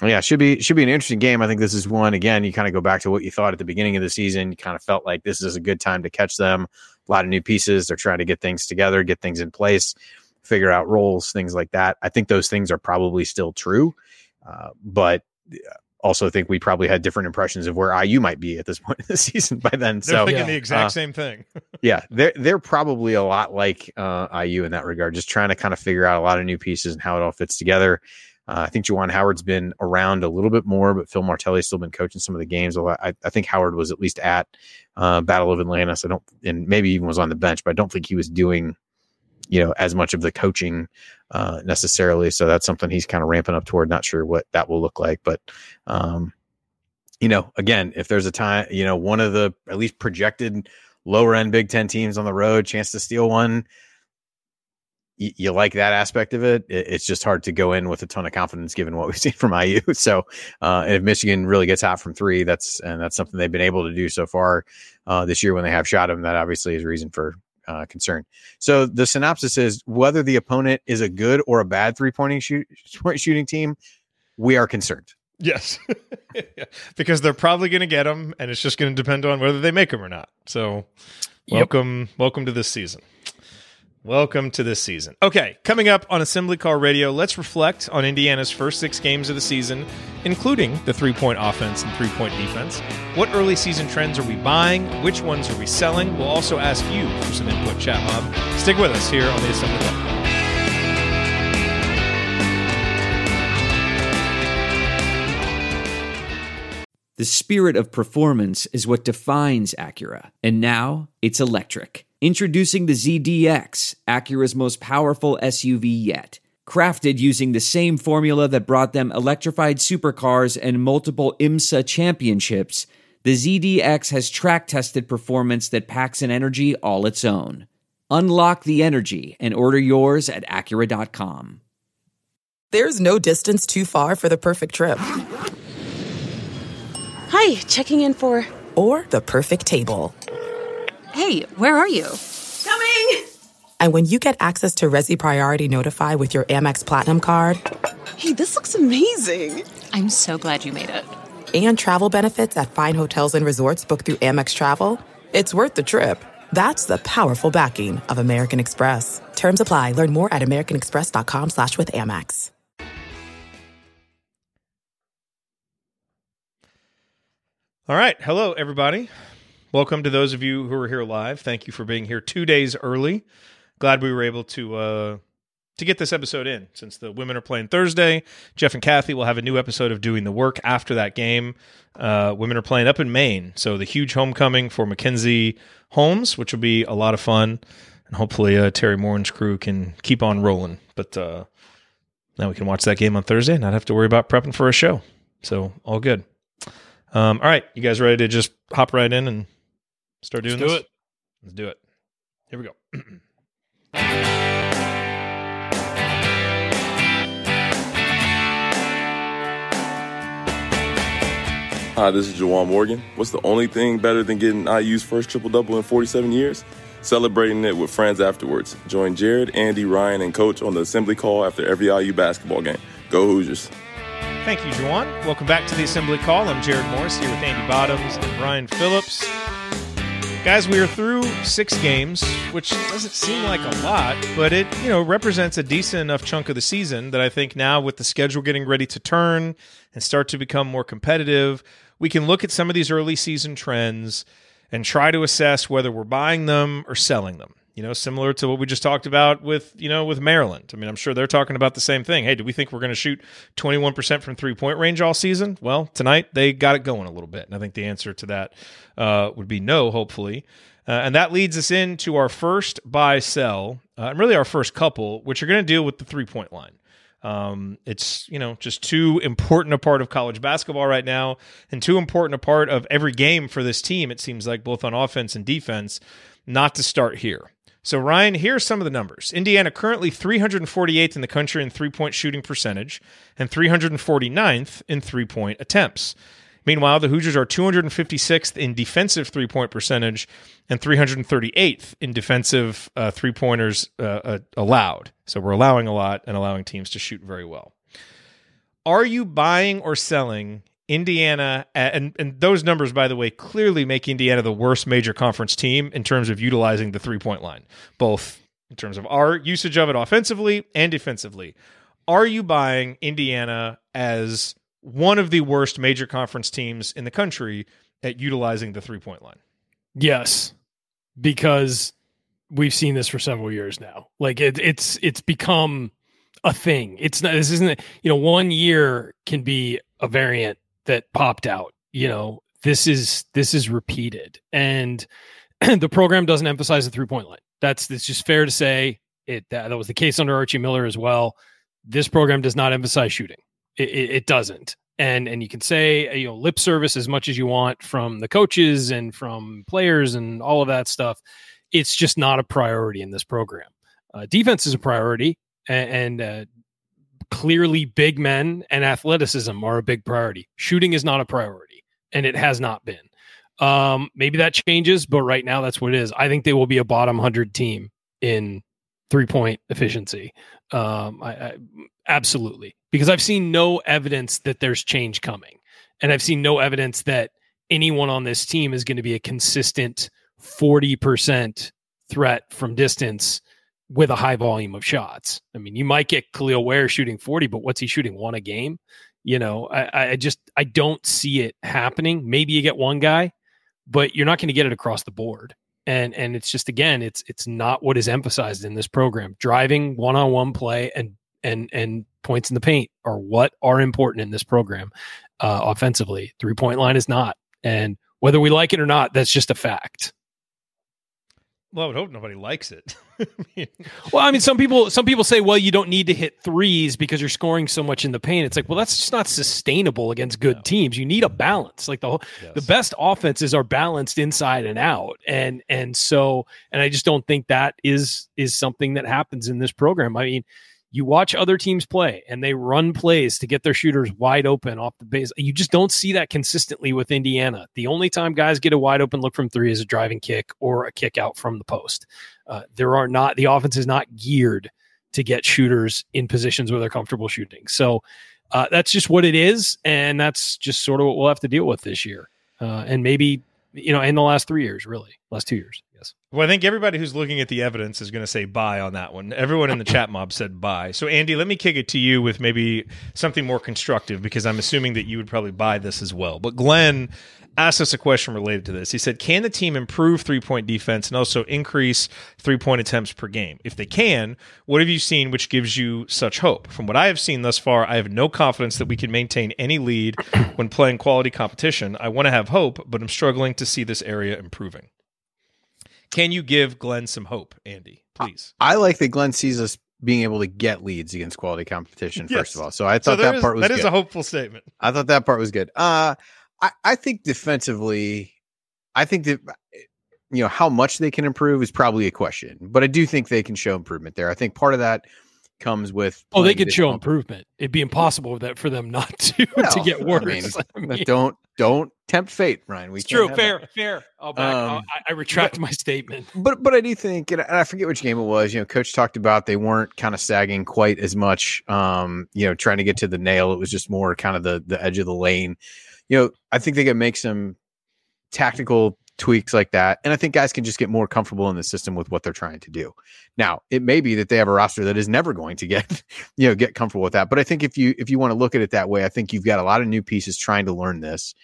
Yeah, should be should be an interesting game. I think this is one, again, you kind of go back to what you thought at the beginning of the season. You kind of felt like this is a good time to catch them. A lot of new pieces. They're trying to get things together, get things in place, figure out roles, things like that. I think those things are probably still true, uh, but also think we probably had different impressions of where I U might be at this point in the season by then. They're so thinking yeah. the exact uh, same thing. yeah, they're they're probably a lot like uh, I U in that regard, just trying to kind of figure out a lot of new pieces and how it all fits together. Uh, I think Juwan Howard's been around a little bit more, but Phil Martelli's still been coaching some of the games. I, I think Howard was at least at uh, Battle of Atlantis. I don't, and maybe even was on the bench, but I don't think he was doing, you know, as much of the coaching uh, necessarily. So that's something he's kind of ramping up toward. Not sure what that will look like, but um, you know, again, if there's a time, you know, one of the at least projected lower end Big Ten teams on the road, chance to steal one. You like that aspect of it. It's just hard to go in with a ton of confidence given what we've seen from I U. So uh, if Michigan really gets hot from three, that's and that's something they've been able to do so far uh, this year when they have shot them. That obviously is a reason for uh, concern. So the synopsis is whether the opponent is a good or a bad three-pointing shoot, shooting team, we are concerned. Yes, because they're probably going to get them, and it's just going to depend on whether they make them or not. So welcome, yep. welcome to this season. Welcome to this season. Okay, coming up on Assembly Call Radio, let's reflect on Indiana's first six games of the season, including the three-point offense and three-point defense. What early season trends are we buying? Which ones are we selling? We'll also ask you for some input, chat mob. Stick with us here on the Assembly Call. The spirit of performance is what defines Acura, and now it's electric. Introducing the Z D X, Acura's most powerful S U V yet. Crafted using the same formula that brought them electrified supercars and multiple IMSA championships, the Z D X has track-tested performance that packs an energy all its own. Unlock the energy and order yours at Acura dot com. There's no distance too far for the perfect trip. Hi, checking in for... Or the perfect table. Hey, where are you? Coming! And when you get access to Resi Priority Notify with your Amex Platinum card... Hey, this looks amazing. I'm so glad you made it. And travel benefits at fine hotels and resorts booked through Amex Travel, it's worth the trip. That's the powerful backing of American Express. Terms apply. Learn more at americanexpress.com slash with Amex. All right. Hello, everybody. Welcome to those of you who are here live. Thank you for being here two days early. Glad we were able to uh, to get this episode in since the women are playing Thursday. Jeff and Kathy will have a new episode of Doing the Work after that game. Uh, women are playing up in Maine, so the huge homecoming for Mackenzie Holmes, which will be a lot of fun. And hopefully uh, Terry Morin's crew can keep on rolling. But uh, now we can watch that game on Thursday and not have to worry about prepping for a show. So all good. Um, all right, you guys ready to just hop right in and start doing Let's this? do it. Let's do it. Here we go. Hi, this is Jawan Morgan. What's the only thing better than getting I U's first triple-double in forty-seven years? Celebrating it with friends afterwards. Join Jared, Andy, Ryan, and Coach on the assembly call after every I U basketball game. Go Hoosiers. Thank you, Juwan. Welcome back to the Assembly Call. I'm Jared Morris here with Andy Bottoms and Brian Phillips. Guys, we are through six games, which doesn't seem like a lot, but it, you know, represents a decent enough chunk of the season that I think now with the schedule getting ready to turn and start to become more competitive, we can look at some of these early season trends and try to assess whether we're buying them or selling them. You know, similar to what we just talked about with, you know, with Maryland. I mean, I'm sure they're talking about the same thing. Hey, do we think we're going to shoot twenty-one percent from three-point range all season? Well, tonight they got it going a little bit. And I think the answer to that uh, would be no, hopefully. Uh, and that leads us into our first buy sell, uh, and really our first couple, which are going to deal with the three-point line. Um, it's, you know, just too important a part of college basketball right now and too important a part of every game for this team, it seems like, both on offense and defense, not to start here. So, Ryan, here are some of the numbers. Indiana currently three hundred forty-eighth in the country in three-point shooting percentage and three hundred forty-ninth in three-point attempts. Meanwhile, the Hoosiers are two hundred fifty-sixth in defensive three-point percentage and three hundred thirty-eighth in defensive uh, three-pointers uh, uh, allowed. So we're allowing a lot and allowing teams to shoot very well. Are you buying or selling Indiana? And, and those numbers, by the way, clearly make Indiana the worst major conference team in terms of utilizing the three-point line, both in terms of our usage of it offensively and defensively. Are you buying Indiana as one of the worst major conference teams in the country at utilizing the three-point line? Yes, because we've seen this for several years now. Like it, it's it's become a thing. It's not. This isn't. You know, one year can be a variant that popped out. You know, this is this is repeated, and the program doesn't emphasize the three-point line. That's it's just fair to say. It that, that was the case under Archie Miller as well. This program does not emphasize shooting. It, it, it doesn't. And and you can say, you know, lip service as much as you want from the coaches and from players and all of that stuff. It's just not a priority in this program. Uh, defense is a priority, and, and uh, clearly big men and athleticism are a big priority. Shooting is not a priority, and it has not been. Um, maybe that changes, but right now that's what it is. I think they will be a bottom one hundred team in three-point efficiency. Um, I, I absolutely. Because I've seen no evidence that there's change coming. And I've seen no evidence that anyone on this team is going to be a consistent forty percent threat from distance with a high volume of shots. I mean, you might get Khalil Ware shooting forty, but what's he shooting? One a game? You know, I, I just, I don't see it happening. Maybe you get one guy, but you're not going to get it across the board. And, and it's just, again, it's, it's not what is emphasized in this program. Driving one-on-one play and, and, and, points in the paint are what are important in this program uh, offensively. Three-point line is not. And whether we like it or not, that's just a fact. Well, I would hope nobody likes it. I mean, well, I mean, some people some people say, well, you don't need to hit threes because you're scoring so much in the paint. It's like, well, that's just not sustainable against good no. teams. You need a balance. Like the whole, yes. the best offenses are balanced inside and out. And and so, and I just don't think that is is something that happens in this program. I mean, you watch other teams play and they run plays to get their shooters wide open off the base. You just don't see that consistently with Indiana. The only time guys get a wide open look from three is a driving kick or a kick out from the post. Uh, there are not, the offense is not geared to get shooters in positions where they're comfortable shooting. So uh, that's just what it is. And that's just sort of what we'll have to deal with this year. Uh, and maybe, you know, in the last three years, really, last two years. Yes. Well, I think everybody who's looking at the evidence is going to say buy on that one. Everyone in the chat mob said buy. So, Andy, let me kick it to you with maybe something more constructive, because I'm assuming that you would probably buy this as well. But Glenn asked us a question related to this. He said, can the team improve three-point defense and also increase three-point attempts per game? If they can, what have you seen which gives you such hope? From what I have seen thus far, I have no confidence that we can maintain any lead when playing quality competition. I want to have hope, but I'm struggling to see this area improving. Can you give Glenn some hope, Andy, please? I like that Glenn sees us being able to get leads against quality competition, yes. first of all. So I thought so that is, part was that good. That is a hopeful statement. I thought that part was good. Uh, I, I think defensively, I think that, you know, how much they can improve is probably a question. But I do think they can show improvement there. I think part of that comes with oh they could show pump. improvement. It'd be impossible that for them not to well, to get worse. I mean, I mean, don't don't tempt fate, Ryan. We it's can't true. Fair, that. fair. I'll back. Um, I, I retract but, my statement. But but I do think, and I forget which game it was. You know, Coach talked about they weren't kind of sagging quite as much. Um, you know, trying to get to the nail. It was just more kind of the the edge of the lane. You know, I think they can make some tactical tweaks like that. And I think guys can just get more comfortable in the system with what they're trying to do. Now, it may be that they have a roster that is never going to get, you know, get comfortable with that. But I think if you, if you want to look at it that way, I think you've got a lot of new pieces trying to learn this.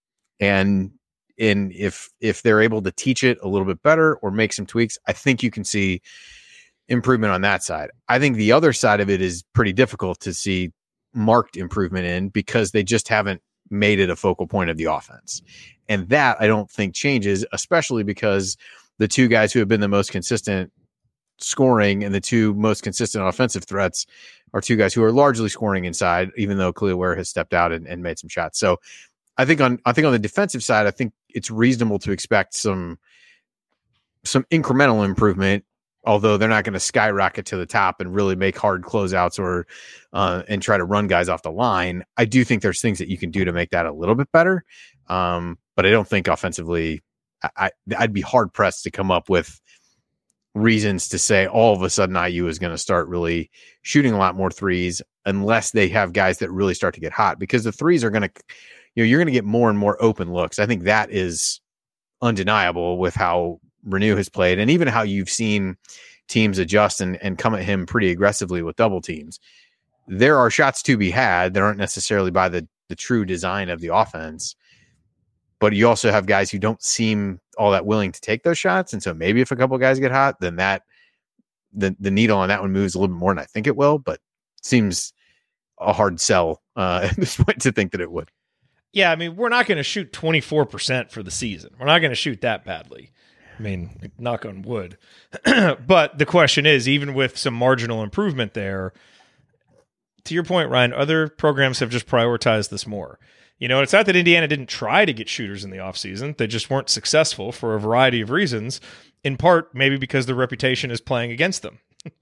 And in, if, if they're able to teach it a little bit better or make some tweaks, I think you can see improvement on that side. I think the other side of it is pretty difficult to see marked improvement in because they just haven't made it a focal point of the offense. And that I don't think changes, especially because the two guys who have been the most consistent scoring and the two most consistent offensive threats are two guys who are largely scoring inside, even though Khalil Ware has stepped out and, and made some shots. So I think on, I think on the defensive side, I think it's reasonable to expect some, some incremental improvement, although they're not going to skyrocket to the top and really make hard closeouts or, uh, and try to run guys off the line. I do think there's things that you can do to make that a little bit better. Um, but I don't think offensively, I, I'd be hard pressed to come up with reasons to say all of a sudden I U is going to start really shooting a lot more threes unless they have guys that really start to get hot, because the threes are going to, you know, you're going to get more and more open looks. I think that is undeniable with how Renew has played, and even how you've seen teams adjust and, and come at him pretty aggressively with double teams. There are shots to be had that aren't necessarily by the, the true design of the offense, but you also have guys who don't seem all that willing to take those shots. And so maybe if a couple of guys get hot, then that the, the needle on that one moves a little bit more than I think it will, but it seems a hard sell uh, at this point to think that it would. Yeah, I mean, we're not going to shoot twenty-four percent for the season. We're not going to shoot that badly. I mean, knock on wood. But the question is, even with some marginal improvement there, to your point, Ryan, other programs have just prioritized this more. You know, it's not that Indiana didn't try to get shooters in the offseason. They just weren't successful for a variety of reasons, in part maybe because their reputation is playing against them.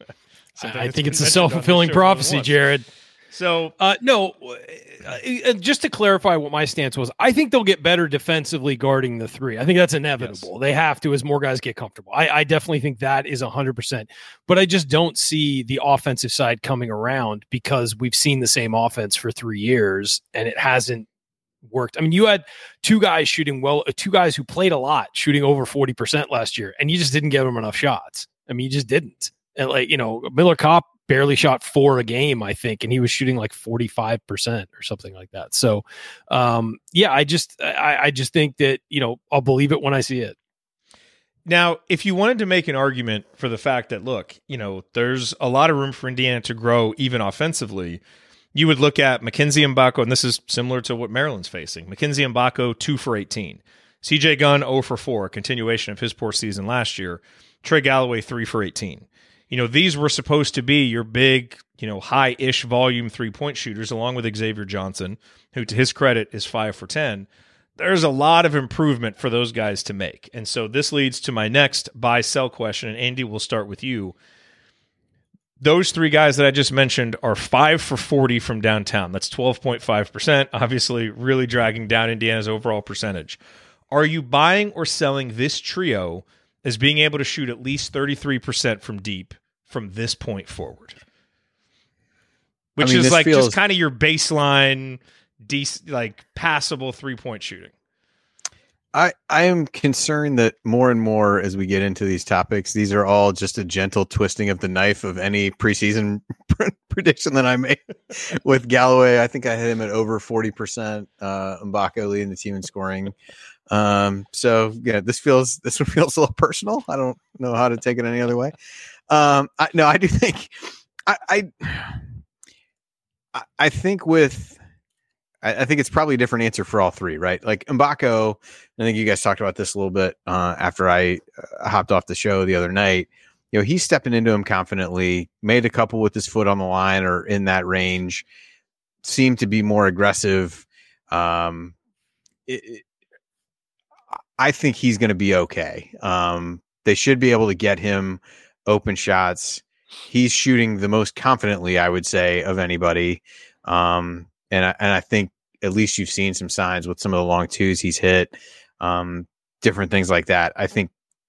I think it's a self-fulfilling prophecy, Jared. So, uh, no, uh, just to clarify what my stance was, I think they'll get better defensively guarding the three. I think that's inevitable. Yes. They have to as more guys get comfortable. I, I definitely think that is one hundred percent. But I just don't see the offensive side coming around, because we've seen the same offense for three years and it hasn't worked. I mean, you had two guys shooting well, uh, two guys who played a lot, shooting over forty percent last year, and you just didn't give them enough shots. I mean, you just didn't. And like, you know, Miller Kopp barely shot four a game, I think, and he was shooting like forty-five percent or something like that. So, um, yeah, I just, I, I just think that, you know, I'll believe it when I see it. Now, if you wanted to make an argument for the fact that, look, you know, there's a lot of room for Indiana to grow even offensively, you would look at Mackenzie Mbako, and this is similar to what Maryland's facing. Mackenzie Mbako, two for eighteen. C J Gunn, zero for four, a continuation of his poor season last year. Trey Galloway, three for eighteen. You know, these were supposed to be your big, you know, high-ish volume three-point shooters, along with Xavier Johnson, who, to his credit, is five for ten. There's a lot of improvement for those guys to make. And so this leads to my next buy-sell question, and Andy, we'll start with you. Those three guys that I just mentioned are five for forty from downtown. That's twelve point five percent, obviously really dragging down Indiana's overall percentage. Are you buying or selling this trio as being able to shoot at least thirty-three percent from deep from this point forward? Which I mean, is like feels... just kind of your baseline, dec- like passable three-point shooting. I, I am concerned that more and more as we get into these topics, these are all just a gentle twisting of the knife of any preseason prediction that I made with Galloway. I think I had him at over forty percent, uh, Mbako leading the team in scoring. Um, so yeah, this feels, this one feels a little personal. I don't know how to take it any other way. Um, I, no, I do think I, I, I think with, I, I think it's probably a different answer for all three, right? Like Mbako, I think you guys talked about this a little bit, uh, after I uh, hopped off the show the other night. You know, he's stepping into him confidently, made a couple with his foot on the line or in that range, seemed to be more aggressive. Um, it, it, I think he's going to be okay. Um, they should be able to get him open shots. He's shooting the most confidently, I would say, of anybody. Um, and I, and I think at least you've seen some signs with some of the long twos he's hit, um, different things like that. I think,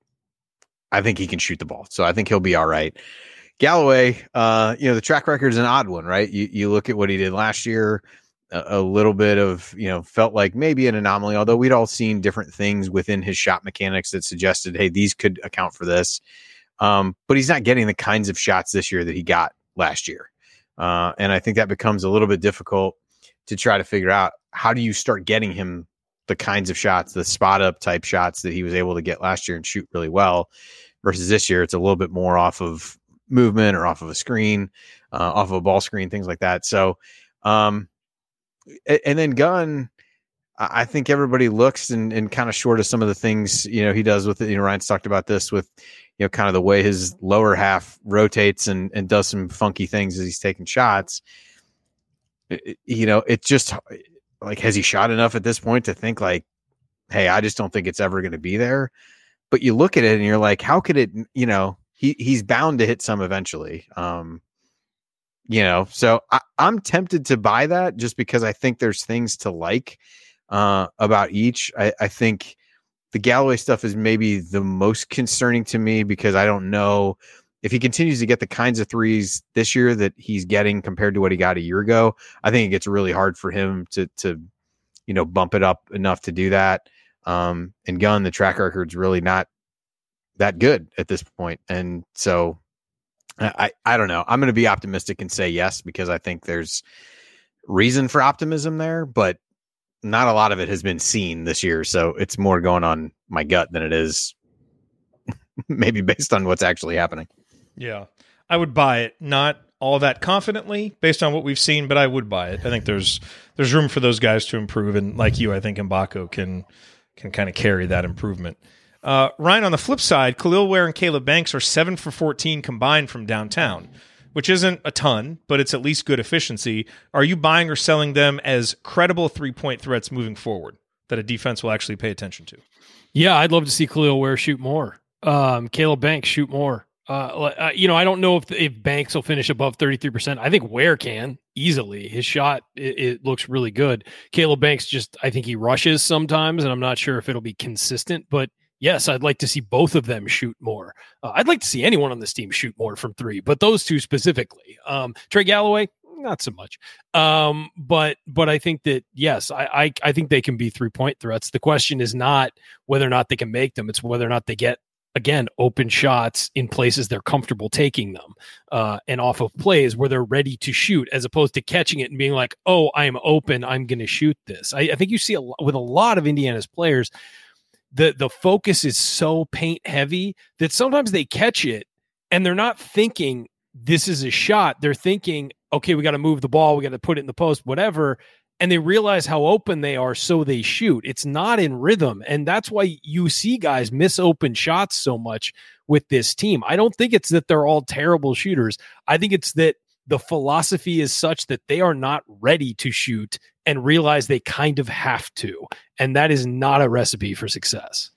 I think he can shoot the ball. So I think he'll be all right. Galloway, uh, you know, the track record is an odd one, right? You, you look at what he did last year, a little bit of, you know, felt like maybe an anomaly, although we'd all seen different things within his shot mechanics that suggested, hey, these could account for this. Um, but he's not getting the kinds of shots this year that he got last year. Uh, and I think that becomes a little bit difficult to try to figure out how do you start getting him the kinds of shots, the spot up type shots that he was able to get last year and shoot really well, versus this year. It's a little bit more off of movement or off of a screen, uh, off of a ball screen, things like that. So, um, and then Gunn, I think everybody looks and, and kind of short of some of the things, you know, he does with it. You know, Ryan's talked about this with, you know, kind of the way his lower half rotates and, and does some funky things as he's taking shots. It, you know, it's just like, has he shot enough at this point to think like, hey, I just don't think it's ever going to be there. But you look at it and you're like, how could it, you know, he he's bound to hit some eventually. Um, You know, so I, I'm tempted to buy that just because I think there's things to like uh, about each. I, I think the Galloway stuff is maybe the most concerning to me because I don't know if he continues to get the kinds of threes this year that he's getting compared to what he got a year ago. I think it gets really hard for him to, to, you know, bump it up enough to do that. Um, and Gunn, the track record's really not that good at this point. And so I, I don't know. I'm going to be optimistic and say yes, because I think there's reason for optimism there, but not a lot of it has been seen this year. So it's more going on my gut than it is maybe based on what's actually happening. Yeah, I would buy it. Not all that confidently based on what we've seen, but I would buy it. I think there's there's room for those guys to improve, and like you, I think Mbako can can kind of carry that improvement. Uh, Ryan, on the flip side, Khalil Ware and Caleb Banks are seven for fourteen combined from downtown, which isn't a ton, but it's at least good efficiency. Are you buying or selling them as credible three-point threats moving forward that a defense will actually pay attention to? Yeah, I'd love to see Khalil Ware shoot more. Um, Caleb Banks shoot more. Uh, you know, I don't know if if Banks will finish above thirty-three percent. I think Ware can easily. His shot, it, it looks really good. Caleb Banks just, I think he rushes sometimes, and I'm not sure if it'll be consistent. But yes, I'd like to see both of them shoot more. Uh, I'd like to see anyone on this team shoot more from three, but those two specifically. Um, Trey Galloway, not so much. Um, but but I think that, yes, I, I I think they can be three-point threats. The question is not whether or not they can make them. It's whether or not they get, again, open shots in places they're comfortable taking them, uh, and off of plays where they're ready to shoot, as opposed to catching it and being like, oh, I'm open, I'm going to shoot this. I, I think you see a lot, with a lot of Indiana's players, the the focus is so paint heavy that sometimes they catch it and they're not thinking this is a shot. They're thinking, okay, we got to move the ball, we got to put it in the post, whatever. And they realize how open they are, so they shoot. It's not in rhythm. And that's why you see guys miss open shots so much with this team. I don't think it's that they're all terrible shooters. I think it's that the philosophy is such that they are not ready to shoot and realize they kind of have to. And that is not a recipe for success.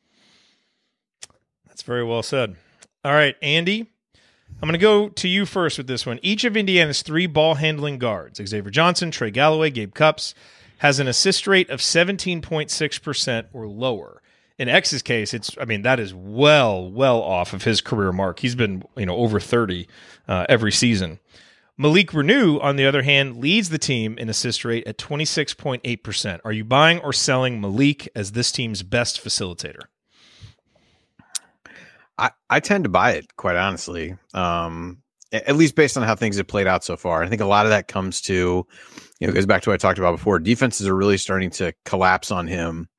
That's very well said. All right, Andy, I'm going to go to you first with this one. Each of Indiana's three ball-handling guards, Xavier Johnson, Trey Galloway, Gabe Cupps, has an assist rate of seventeen point six percent or lower. In X's case, it's I mean, that is well, well off of his career mark. He's been, you know, over thirty uh, every season. Malik Renew, on the other hand, leads the team in assist rate at twenty-six point eight percent. Are you buying or selling Malik as this team's best facilitator? I, I tend to buy it, quite honestly, um, at least based on how things have played out so far. I think a lot of that comes to, you know, goes back to what I talked about before. Defenses are really starting to collapse on him,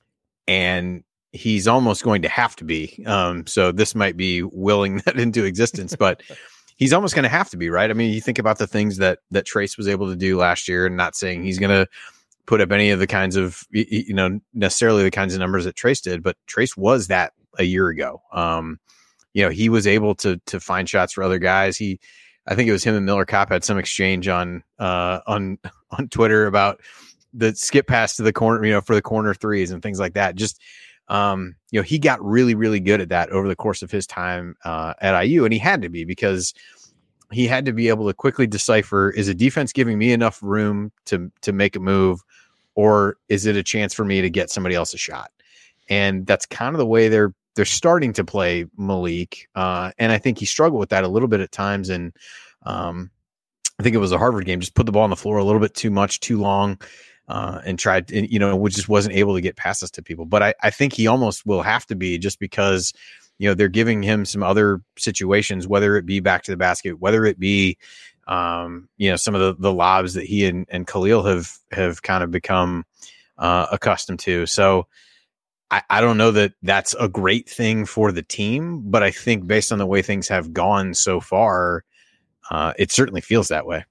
and he's almost going to have to be. Um, so this might be willing that into existence, but he's almost going to have to be, right? I mean, you think about the things that that Trace was able to do last year, and not saying he's going to put up any of the kinds of, you know, necessarily the kinds of numbers that Trace did, but Trace was that a year ago. Um, you know, he was able to to find shots for other guys. He, I think it was him and Miller Kopp had some exchange on uh, on on Twitter about the skip pass to the corner, you know, for the corner threes and things like that. Just, um, you know, he got really, really good at that over the course of his time uh, at I U, and he had to be, because he had to be able to quickly decipher, is a defense giving me enough room to to make a move, or is it a chance for me to get somebody else a shot? And that's kind of the way they're they're starting to play Malik. Uh, and I think he struggled with that a little bit at times. And um, I think it was a Harvard game, just put the ball on the floor a little bit too much, too long, uh, and tried, and, you know, which just wasn't able to get passes to people. But I, I think he almost will have to be, just because, you know, they're giving him some other situations, whether it be back to the basket, whether it be, um, you know, some of the, the lobs that he and, and Khalil have, have kind of become uh, accustomed to. So, I, I don't know that that's a great thing for the team, but I think based on the way things have gone so far, uh, it certainly feels that way.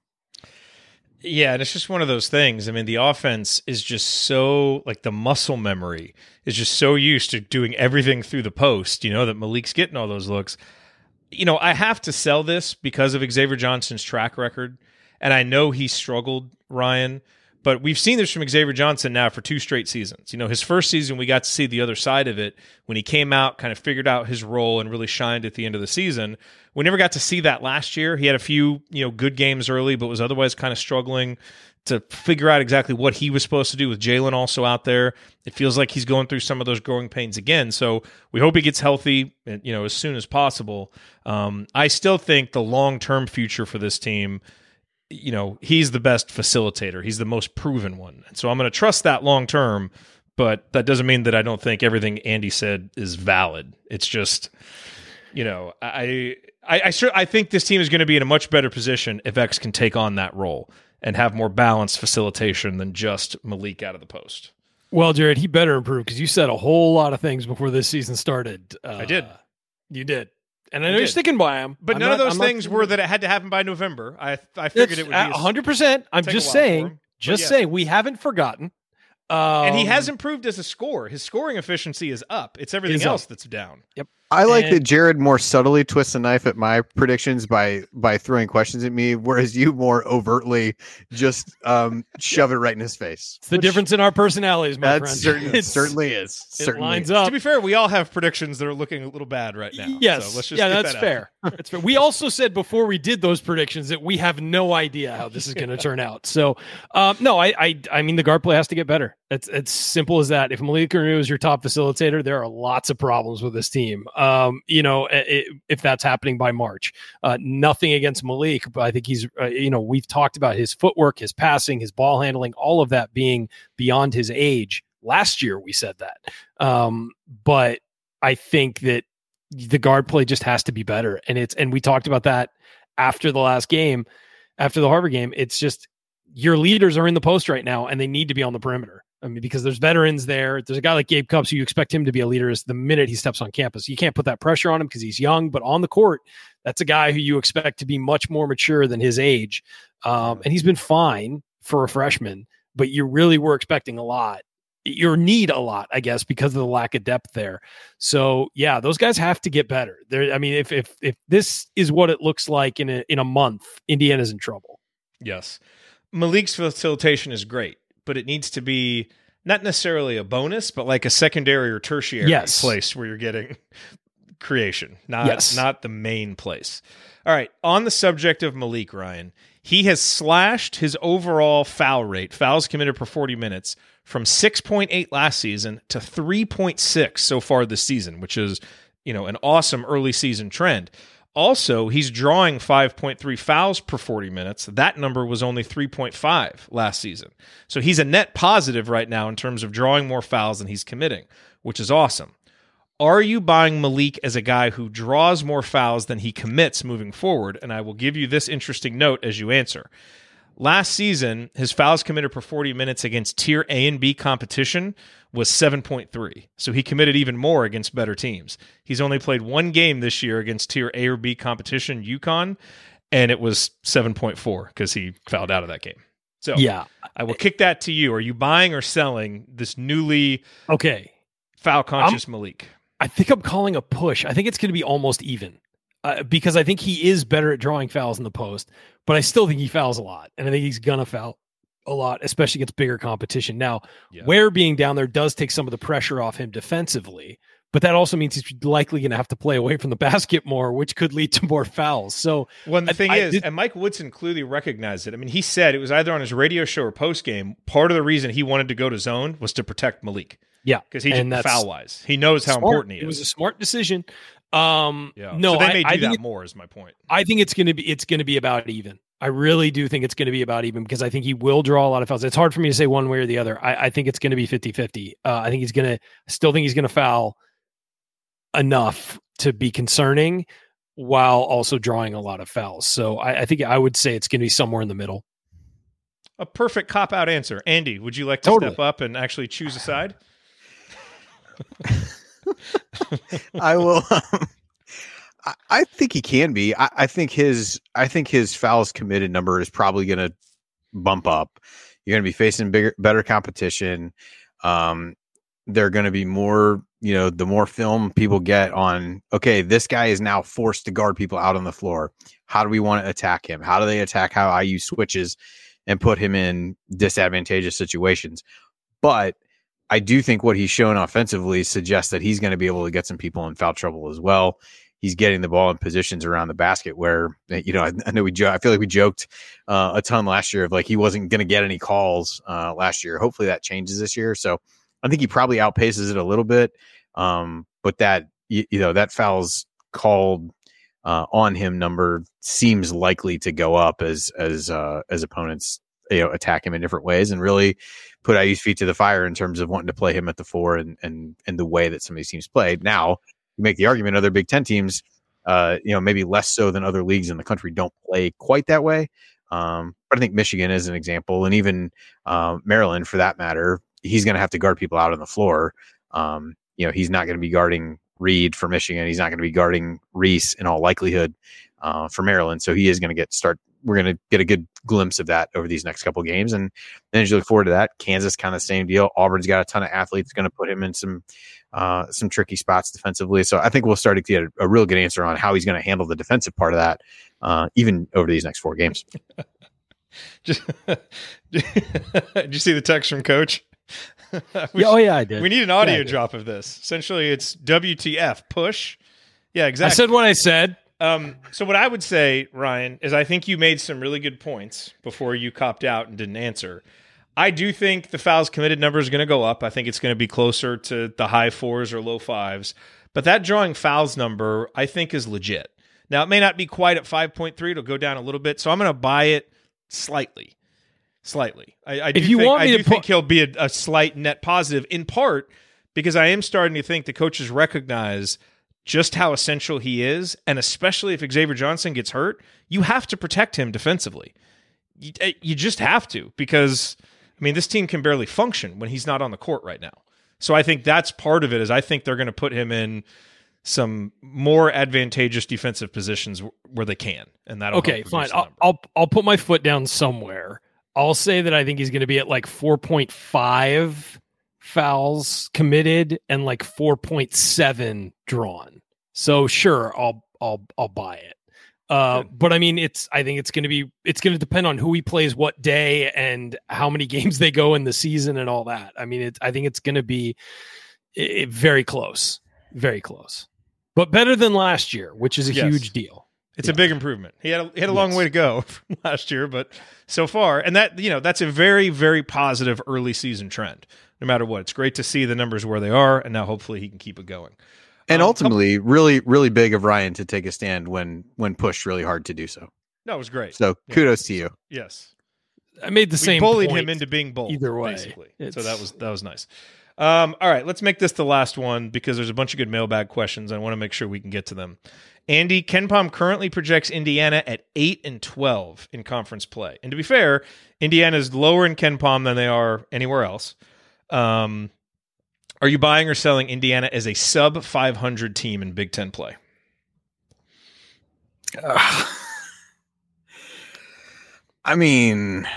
Yeah, and it's just one of those things. I mean, the offense is just so, like, the muscle memory is just so used to doing everything through the post, you know, that Malik's getting all those looks. You know, I have to sell this because of Xavier Johnson's track record, and I know he struggled, Ryan, but we've seen this from Xavier Johnson now for two straight seasons. You know, his first season, we got to see the other side of it when he came out, kind of figured out his role and really shined at the end of the season. We never got to see that last year. He had a few, you know, good games early, but was otherwise kind of struggling to figure out exactly what he was supposed to do with Jalen also out there. It feels like he's going through some of those growing pains again. So we hope he gets healthy, you know, as soon as possible. Um, I still think the long-term future for this team, you know, he's the best facilitator. He's the most proven one. And so I'm going to trust that long-term, but that doesn't mean that I don't think everything Andy said is valid. It's just, you know, I I I, sure, I think this team is going to be in a much better position if X can take on that role and have more balanced facilitation than just Malik out of the post. Well, Jared, he better improve because you said a whole lot of things before this season started. Uh, I did. You did. And I know I you're did. sticking by him. But I'm none not, of those I'm not- things were that it had to happen by November. I I figured It's it would be at one hundred percent. I'm take a just while for saying, him. just yeah. saying, we haven't forgotten. Um, And he has improved as a scorer. His scoring efficiency is up. It's everything Is up. else that's down. Yep. I like And- that Jared more subtly twists the knife at my predictions by by throwing questions at me, whereas you more overtly just um, shove it right in his face. It's the difference in our personalities, my That friend. certain, It's- certainly is. It Certainly lines is. up. To be fair, we all have predictions that are looking a little bad right now. Yes. So let's just yeah, get that's that out fair. That's fair. We also said before we did those predictions that we have no idea how this is going to turn out. So, um, no, I, I, I mean, the guard play has to get better. It's it's simple as that. If Malik Renew is your top facilitator, there are lots of problems with this team. Um, you know, it, if that's happening by March, uh, nothing against Malik, but I think he's, uh, you know, we've talked about his footwork, his passing, his ball handling, all of that being beyond his age. Last year we said that, um, but I think that the guard play just has to be better, and it's and we talked about that after the last game, after the Harvard game. It's just your leaders are in the post right now, and they need to be on the perimeter. I mean, because there's veterans there. There's a guy like Gabe Cupps who you expect him to be a leader is the minute he steps on campus. You can't put that pressure on him because he's young, but on the court, that's a guy who you expect to be much more mature than his age. Um, and he's been fine for a freshman, but you really were expecting a lot. You need a lot, I guess, because of the lack of depth there. So yeah, those guys have to get better. There, I mean, if if if this is what it looks like in a in a month, Indiana's in trouble. Yes. Malik's facilitation is great, but it needs to be not necessarily a bonus, but like a secondary or tertiary Yes. place where you're getting creation, not, Yes. not the main place. All right. On the subject of Malik, Ryan, he has slashed his overall foul rate, fouls committed per forty minutes, from six point eight last season to three point six so far this season, which is, you know, an awesome early season trend. Also, he's drawing five point three fouls per forty minutes. That number was only three point five last season. So he's a net positive right now in terms of drawing more fouls than he's committing, which is awesome. Are you buying Malik as a guy who draws more fouls than he commits moving forward? And I will give you this interesting note as you answer. Last season, his fouls committed per forty minutes against tier A and B competition was seven point three. So he committed even more against better teams. He's only played one game this year against tier A or B competition, UConn, and it was seven point four because he fouled out of that game. So Yeah. I will kick that to you. Are you buying or selling this newly Okay. foul conscious Malik? I think I'm calling a push. I think it's going to be almost even uh, because I think he is better at drawing fouls in the post, but I still think he fouls a lot. And I think he's going to foul a lot, especially against bigger competition. Now, Yeah. Ware being down there does take some of the pressure off him defensively, but that also means he's likely going to have to play away from the basket more, which could lead to more fouls. So, Well, the I- thing I is, did- and Mike Woodson clearly recognized it. I mean, he said it was either on his radio show or post game. Part of the reason he wanted to go to zone was to protect Malik. Yeah, because he and just that's foul wise, he knows how smart. important he is. It was a smart decision. Um, yeah. No, so they I- may do I that think it- more. Is my point. I think it's going to be it's going to be about even. I really do think it's going to be about even because I think he will draw a lot of fouls. It's hard for me to say one way or the other. I, I think it's going to be fifty-fifty. Uh, I think he's going to still think he's going to foul enough to be concerning while also drawing a lot of fouls. So I, I think I would say it's going to be somewhere in the middle. A perfect cop out answer. Andy, would you like to Totally. step up and actually choose a side? I will. Um, I, I think he can be. I, I think his. I think his fouls committed number is probably going to bump up. You're going to be facing bigger, better competition. Um, they're going to be more. You know, the more film people get on. Okay, this guy is now forced to guard people out on the floor. How do we want to attack him? How do they attack how I U switches and put him in disadvantageous situations? But I do think what he's shown offensively suggests that he's going to be able to get some people in foul trouble as well. he's getting the ball in positions around the basket where, you know, I, I know we jo- I feel like we joked uh, a ton last year of like he wasn't going to get any calls uh, last year. Hopefully that changes this year. So I think he probably outpaces it a little bit. Um, but that, you, you know, that foul's called uh, on him number seems likely to go up as, as, uh, as opponents, you know, attack him in different ways and really put I U's feet to the fire in terms of wanting to play him at the four and, and, and the way that some of these teams played. Now you make the argument other Big Ten teams, uh, you know, maybe less so than other leagues in the country don't play quite that way. Um, but I think Michigan is an example, and even uh, Maryland for that matter, he's going to have to guard people out on the floor. Um, you know, he's not going to be guarding Reed for Michigan. He's not going to be guarding Reese in all likelihood uh, for Maryland. So he is going to get start. We're going to get a good glimpse of that over these next couple of games. And then as you look forward to that, Kansas kind of same deal. Auburn's got a ton of athletes, going to put him in some uh, some tricky spots defensively. So I think we'll start to get a, a real good answer on how he's going to handle the defensive part of that, uh, even over these next four games. Just, did you see the text from Coach? we, yeah, oh yeah, I did. We need an audio yeah, drop of this. Essentially, it's W T F, push. Yeah, exactly. I said what I said. Um, so what I would say, Ryan, is I think you made some really good points before you copped out and didn't answer. I do think the fouls committed number is going to go up. I think it's going to be closer to the high fours or low fives. But that drawing fouls number, I think, is legit. Now, it may not be quite at five point three. It'll go down a little bit. So I'm going to buy it slightly. Slightly. I, I do, if you think, want me I do to think po- he'll be a, a slight net positive, in part because I am starting to think the coaches recognize just how essential he is, and especially if Xavier Johnson gets hurt, you have to protect him defensively. You, you just have to, because, I mean, this team can barely function when he's not on the court right now. So I think that's part of it, is I think they're going to put him in some more advantageous defensive positions where they can, and that'll okay, fine. I'll, I'll I'll put my foot down somewhere. I'll say that I think he's going to be at like four point five fouls committed and like four point seven drawn. So sure, I'll I'll I'll buy it. Uh, but I mean, it's I think it's going to be it's going to depend on who he plays what day and how many games they go in the season and all that. I mean, it's I think it's going to be it, very close, very close, but better than last year, which is a yes. huge deal. It's yeah. a big improvement. He had a, he had a long yes. way to go from last year, but so far, and that, you know, that's a very, very positive early season trend, no matter what. It's great to see the numbers where they are, and now hopefully he can keep it going. And um, ultimately, couple, really, really big of Ryan to take a stand when when pushed really hard to do so. That was great. So yeah. kudos to you. Yes. I made the we same bullied point him into being bold, either way. Basically. It's... So that was that was nice. Um, all right, let's make this the last one because there's a bunch of good mailbag questions. I want to make sure we can get to them. Andy, KenPom currently projects Indiana at eight and twelve in conference play. And to be fair, Indiana is lower in KenPom than they are anywhere else. Um, are you buying or selling Indiana as a sub five hundred team in Big Ten play? Uh, I mean,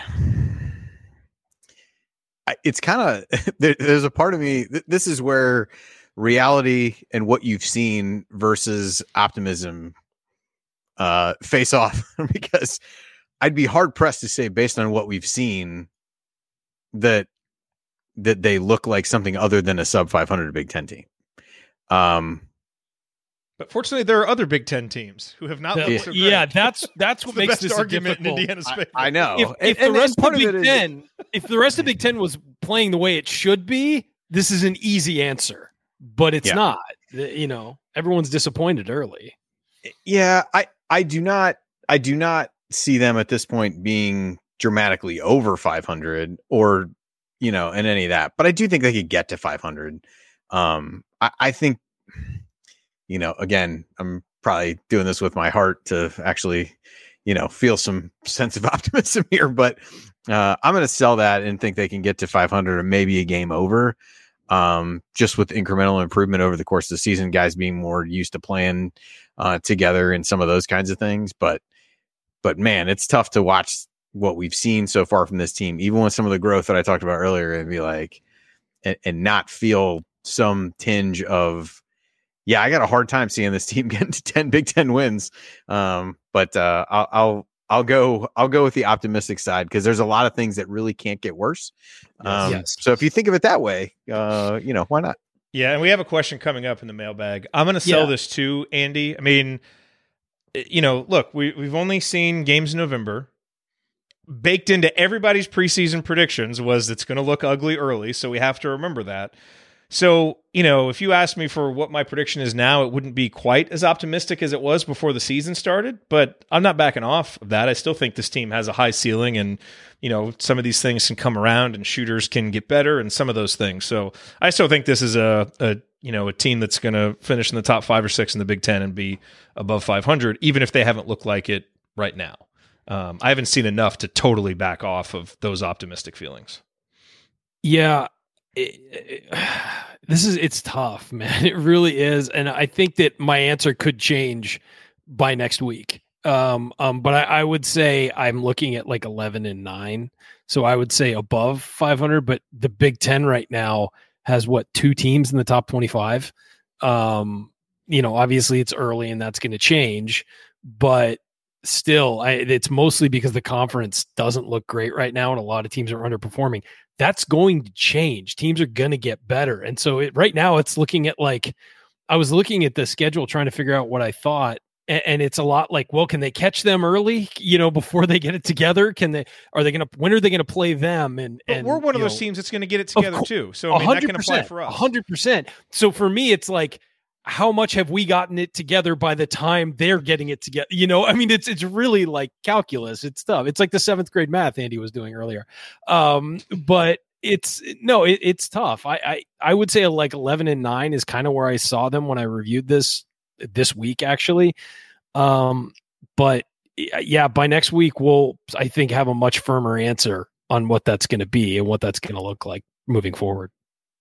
I, it's kind of there, there's a part of me. Th- this is where reality and what you've seen versus optimism uh, face off, because I'd be hard pressed to say, based on what we've seen, that that they look like something other than a sub five hundred Big Ten team. Um, but fortunately, there are other Big Ten teams who have not that, looked so great. Yeah, that's that's what the makes best this argument a difficult. in Indiana's favor. I, I know. If, and, if and, the rest and part of Big of it Ten, is, if the rest of Big Ten was playing the way it should be, this is an easy answer. But it's yeah. not. You know, everyone's disappointed early. Yeah, I, I do not I do not see them at this point being dramatically over five hundred or, you know, and any of that. But I do think they could get to five hundred. Um, I, I think, you know, again, I'm probably doing this with my heart to actually, you know, feel some sense of optimism here. But uh, I'm going to sell that and think they can get to five hundred or maybe a game over. Um, just with incremental improvement over the course of the season, guys being more used to playing uh, together and some of those kinds of things. But, but man, it's tough to watch what we've seen so far from this team, even with some of the growth that I talked about earlier, and be like, and, and not feel some tinge of, yeah, I got a hard time seeing this team getting to ten Big Ten wins. Um, but uh, I'll, I'll, I'll go, I'll go with the optimistic side, because there's a lot of things that really can't get worse. Um, yes. So if you think of it that way, uh, you know, why not? Yeah, and we have a question coming up in the mailbag. I'm going to sell Yeah. this too, Andy. I mean, you know, look, we, we've only seen games in November. Baked into everybody's preseason predictions was it's going to look ugly early, so we have to remember that. So, you know, if you ask me for what my prediction is now, it wouldn't be quite as optimistic as it was before the season started, but I'm not backing off of that. I still think this team has a high ceiling, and, you know, some of these things can come around and shooters can get better and some of those things. So I still think this is a, a you know, a team that's going to finish in the top five or six in the Big Ten and be above five hundred, even if they haven't looked like it right now. Um, I haven't seen enough to totally back off of those optimistic feelings. Yeah. It, it, this is, it's tough, man. It really is. And I think that my answer could change by next week. Um, um, but I, I would say I'm looking at like eleven and nine. So I would say above five hundred, but the Big Ten right now has what, two teams in the top twenty-five. Um, you know, obviously it's early and that's going to change, but still, I, it's mostly because the conference doesn't look great right now, and a lot of teams are underperforming. That's going to change. Teams are going to get better, and so it, right now it's looking at like I was looking at the schedule trying to figure out what I thought, and, and it's a lot like, well, can they catch them early? You know, before they get it together, can they? Are they going to? When are they going to play them? And, but and we're one of those know, teams that's going to get it together too. So I mean, that can apply for us. one hundred percent. So for me, it's like, how much have we gotten it together by the time they're getting it together? You know, I mean, it's it's really like calculus. It's tough. It's like the seventh grade math Andy was doing earlier. Um, but it's no, it, it's tough. I, I I would say like eleven and nine is kind of where I saw them when I reviewed this this week, actually. Um, but yeah, by next week we'll, I think, have a much firmer answer on what that's going to be and what that's going to look like moving forward.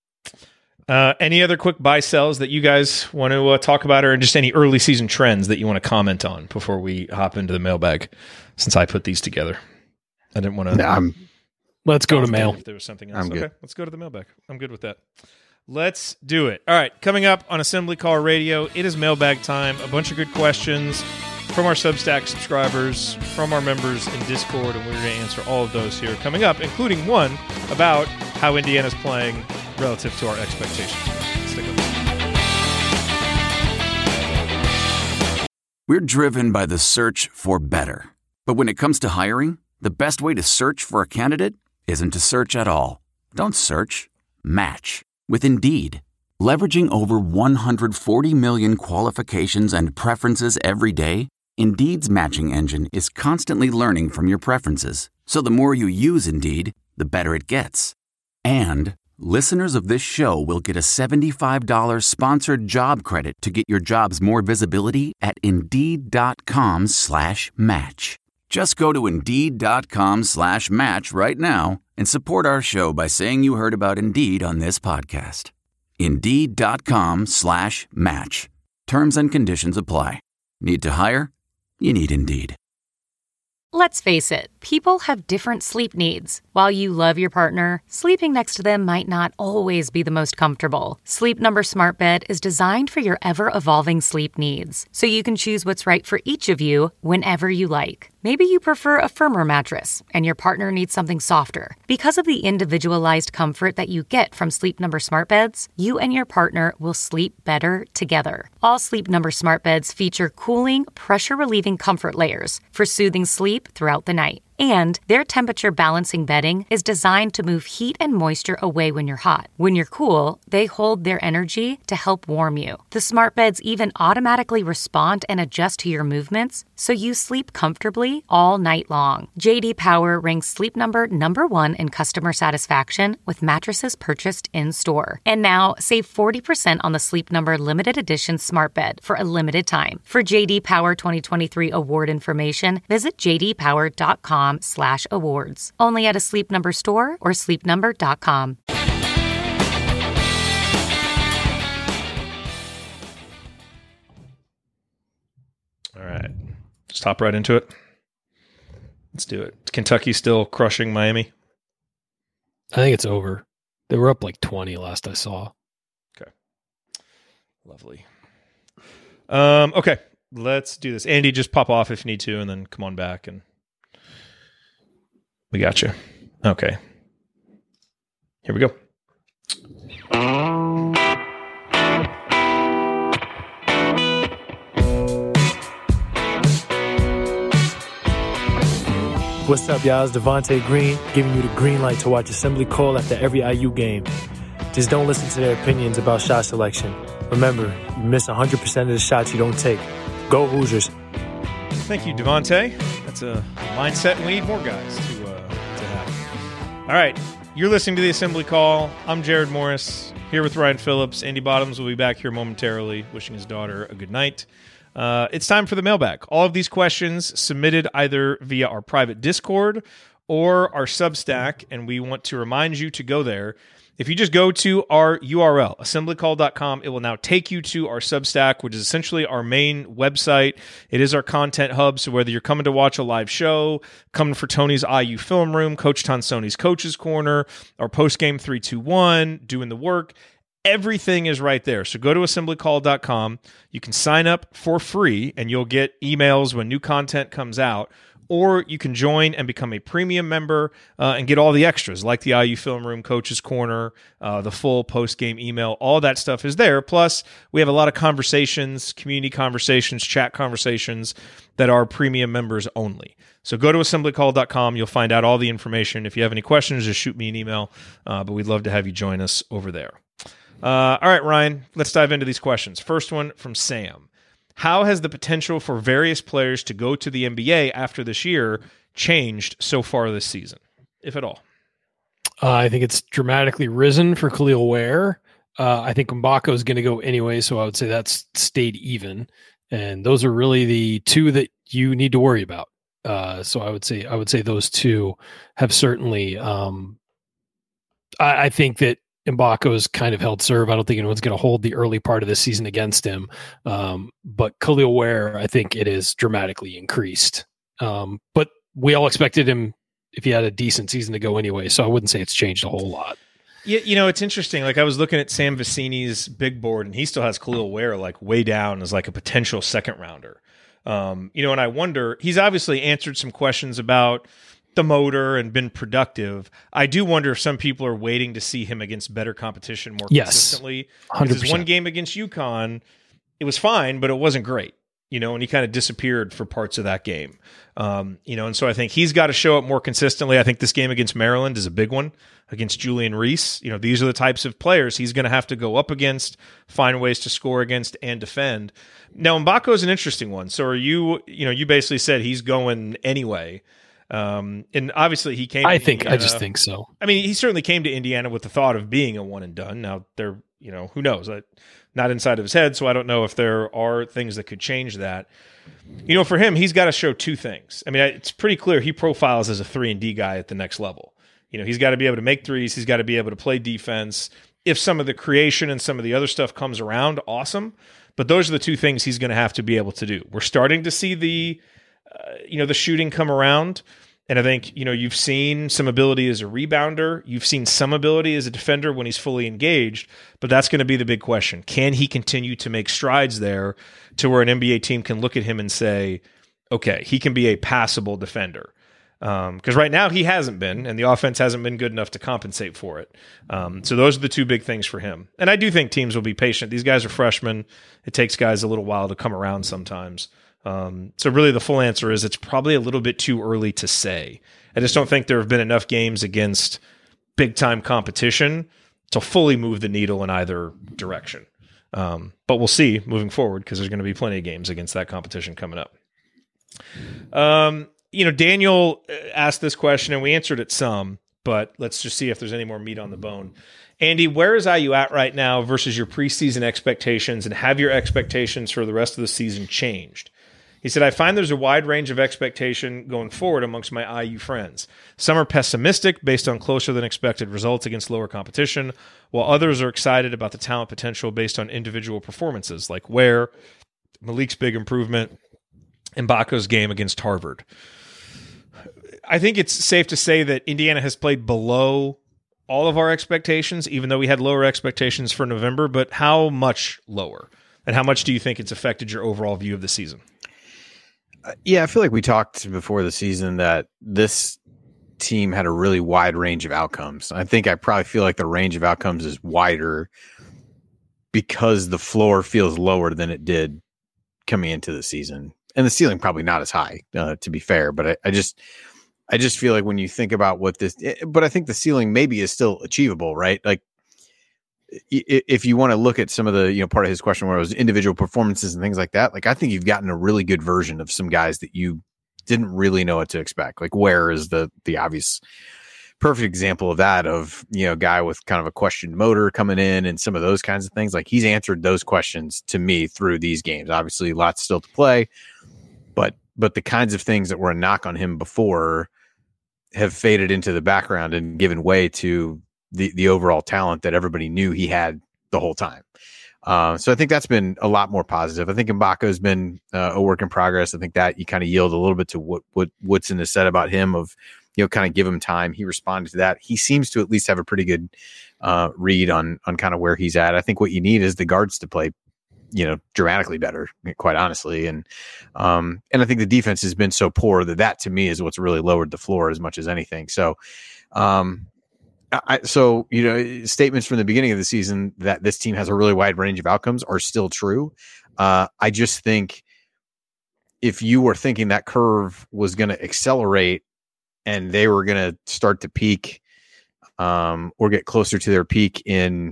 Uh, any other quick buy sells that you guys want to uh, talk about, or just any early season trends that you want to comment on before we hop into the mailbag? Since I put these together, I didn't want to. No, I'm, let's go to mail. If there was something else, I'm okay, good. let's go to the mailbag. I'm good with that. Let's do it. All right, coming up on Assembly Call Radio, it is mailbag time. A bunch of good questions from our Substack subscribers, from our members in Discord, and we're going to answer all of those here coming up, including one about how Indiana's playing relative to our expectations. Stick with us. We're driven by the search for better. But when it comes to hiring, the best way to search for a candidate isn't to search at all. Don't search, match with Indeed. Leveraging over one hundred forty million qualifications and preferences every day, Indeed's matching engine is constantly learning from your preferences. So the more you use Indeed, the better it gets. And listeners of this show will get a seventy-five dollars sponsored job credit to get your jobs more visibility at Indeed.com slash match. Just go to Indeed.com slash match right now and support our show by saying you heard about Indeed on this podcast. Indeed.com slash match. Terms and conditions apply. Need to hire? You need Indeed. Let's face it, people have different sleep needs. While you love your partner, sleeping next to them might not always be the most comfortable. Sleep Number Smart Bed is designed for your ever-evolving sleep needs, so you can choose what's right for each of you whenever you like. Maybe you prefer a firmer mattress and your partner needs something softer. Because of the individualized comfort that you get from Sleep Number Smart Beds, you and your partner will sleep better together. All Sleep Number Smart Beds feature cooling, pressure-relieving comfort layers for soothing sleep throughout the night. And their temperature balancing bedding is designed to move heat and moisture away when you're hot. When you're cool, they hold their energy to help warm you. The smart beds even automatically respond and adjust to your movements, so you sleep comfortably all night long. J D Power ranks Sleep Number number one in customer satisfaction with mattresses purchased in-store. And now, save forty percent on the Sleep Number limited edition smart bed for a limited time. For J D Power twenty twenty-three award information, visit j d power dot com slash awards. Only at a Sleep Number store or sleep number dot com. All right. Just hop right into it. Let's do it. Kentucky still crushing Miami? I think it's over. They were up like twenty last I saw. Okay. Lovely. Um, okay. Let's do this. Andy, just pop off if you need to, and then come on back and we got you. Okay. Here we go. What's up, y'all? It's Devontae Green, giving you the green light to watch Assembly Call after every I U game. Just don't listen to their opinions about shot selection. Remember, you miss one hundred percent of the shots you don't take. Go Hoosiers. Thank you, Devontae. That's a mindset. We need more guys to, uh, to have. All right, you're listening to the Assembly Call. I'm Jared Morris, here with Ryan Phillips. Andy Bottoms will be back here momentarily, wishing his daughter a good night. Uh, it's time for the mailbag. All of these questions submitted either via our private Discord or our Substack, and we want to remind you to go there. If you just go to our U R L, assembly call dot com, it will now take you to our Substack, which is essentially our main website. It is our content hub, so whether you're coming to watch a live show, coming for Tony's I U Film Room, Coach Tonsoni's Coach's Corner, our postgame three two one, doing the work, everything is right there. So go to assembly call dot com. You can sign up for free, and you'll get emails when new content comes out. Or you can join and become a premium member uh, and get all the extras, like the I U Film Room, Coach's Corner, uh, the full post-game email. All that stuff is there. Plus, we have a lot of conversations, community conversations, chat conversations that are premium members only. So go to assembly call dot com. You'll find out all the information. If you have any questions, just shoot me an email. Uh, but we'd love to have you join us over there. Uh, all right, Ryan, let's dive into these questions. First one from Sam. How has the potential for various players to go to the N B A after this year changed so far this season, if at all? Uh, I think it's dramatically risen for Khalil Ware. Uh, I think Mbako is going to go anyway, so I would say that's stayed even. And those are really the two that you need to worry about. Uh, so I would say I would say those two have certainly. Um, I, I think that Mbako's kind of held serve. I don't think anyone's going to hold the early part of the season against him. Um, but Khalil Ware, I think it is dramatically increased. Um, but we all expected him, if he had a decent season, to go anyway. So I wouldn't say it's changed a whole lot. Yeah, you know, it's interesting. Like I was looking at Sam Vecini's big board, and he still has Khalil Ware like way down as like a potential second rounder. Um, you know, and I wonder, he's obviously answered some questions about the motor and been productive. I do wonder if some people are waiting to see him against better competition more yes, consistently. one hundred percent. His one game against UConn, it was fine, but it wasn't great, you know, and he kind of disappeared for parts of that game. Um, you know, and so I think he's got to show up more consistently. I think this game against Maryland is a big one against Julian Reese. You know, these are the types of players he's going to have to go up against, find ways to score against and defend. Now, Mbako is an interesting one. So are you, you know, you basically said he's going anyway. Um, and obviously he came. I to think, Indiana. I just think so. I mean, he certainly came to Indiana with the thought of being a one and done. Now they're, you know, who knows? I, not inside of his head. So I don't know if there are things that could change that. You know, for him, he's got to show two things. I mean, it's pretty clear he profiles as a three and D guy at the next level. You know, he's got to be able to make threes. He's got to be able to play defense. If some of the creation and some of the other stuff comes around, awesome. But those are the two things he's going to have to be able to do. We're starting to see the, uh, you know, the shooting come around. And I think, you know, you've seen some ability as a rebounder. You've seen some ability as a defender when he's fully engaged. But that's going to be the big question. Can he continue to make strides there to where an N B A team can look at him and say, okay, he can be a passable defender? Because um, right now he hasn't been, and the offense hasn't been good enough to compensate for it. Um, so those are the two big things for him. And I do think teams will be patient. These guys are freshmen. It takes guys a little while to come around sometimes. Um, so really the full answer is it's probably a little bit too early to say. I just don't think there have been enough games against big-time competition to fully move the needle in either direction. Um, but we'll see moving forward because there's going to be plenty of games against that competition coming up. Um, you know, Daniel asked this question, and we answered it some, but let's just see if there's any more meat on the bone. Andy, where is I U at right now versus your preseason expectations, and have your expectations for the rest of the season changed? He said, I find there's a wide range of expectation going forward amongst my I U friends. Some are pessimistic based on closer than expected results against lower competition, while others are excited about the talent potential based on individual performances, like Ware, Malik's big improvement, Mbako's game against Harvard. I think it's safe to say that Indiana has played below all of our expectations, even though we had lower expectations for November, but how much lower? And how much do you think it's affected your overall view of the season? Yeah, I feel like we talked before the season that this team had a really wide range of outcomes. I think I probably feel like the range of outcomes is wider because the floor feels lower than it did coming into the season. And the ceiling probably not as high, uh, to be fair. But I, I just, I just feel like when you think about what this, but I think the ceiling maybe is still achievable, right? Like if you want to look at some of the, you know, part of his question where it was individual performances and things like that, like I think you've gotten a really good version of some guys that you didn't really know what to expect. Like Ware is the, the obvious perfect example of that, of, you know, a guy with kind of a questioned motor coming in and some of those kinds of things. Like he's answered those questions to me through these games. Obviously lots still to play, but, but the kinds of things that were a knock on him before have faded into the background and given way to the, the overall talent that everybody knew he had the whole time. Uh, so I think that's been a lot more positive. I think Mbako's been uh, a work in progress. I think that you kind of yield a little bit to what, what Woodson has said about him of, you know, kind of give him time. He responded to that. He seems to at least have a pretty good uh, read on, on kind of where he's at. I think what you need is the guards to play, you know, dramatically better, quite honestly. And, um, and I think the defense has been so poor that that to me is what's really lowered the floor as much as anything. So, um, I, so, you know, statements from the beginning of the season that this team has a really wide range of outcomes are still true. Uh, I just think if you were thinking that curve was going to accelerate and they were going to start to peak, um, or get closer to their peak in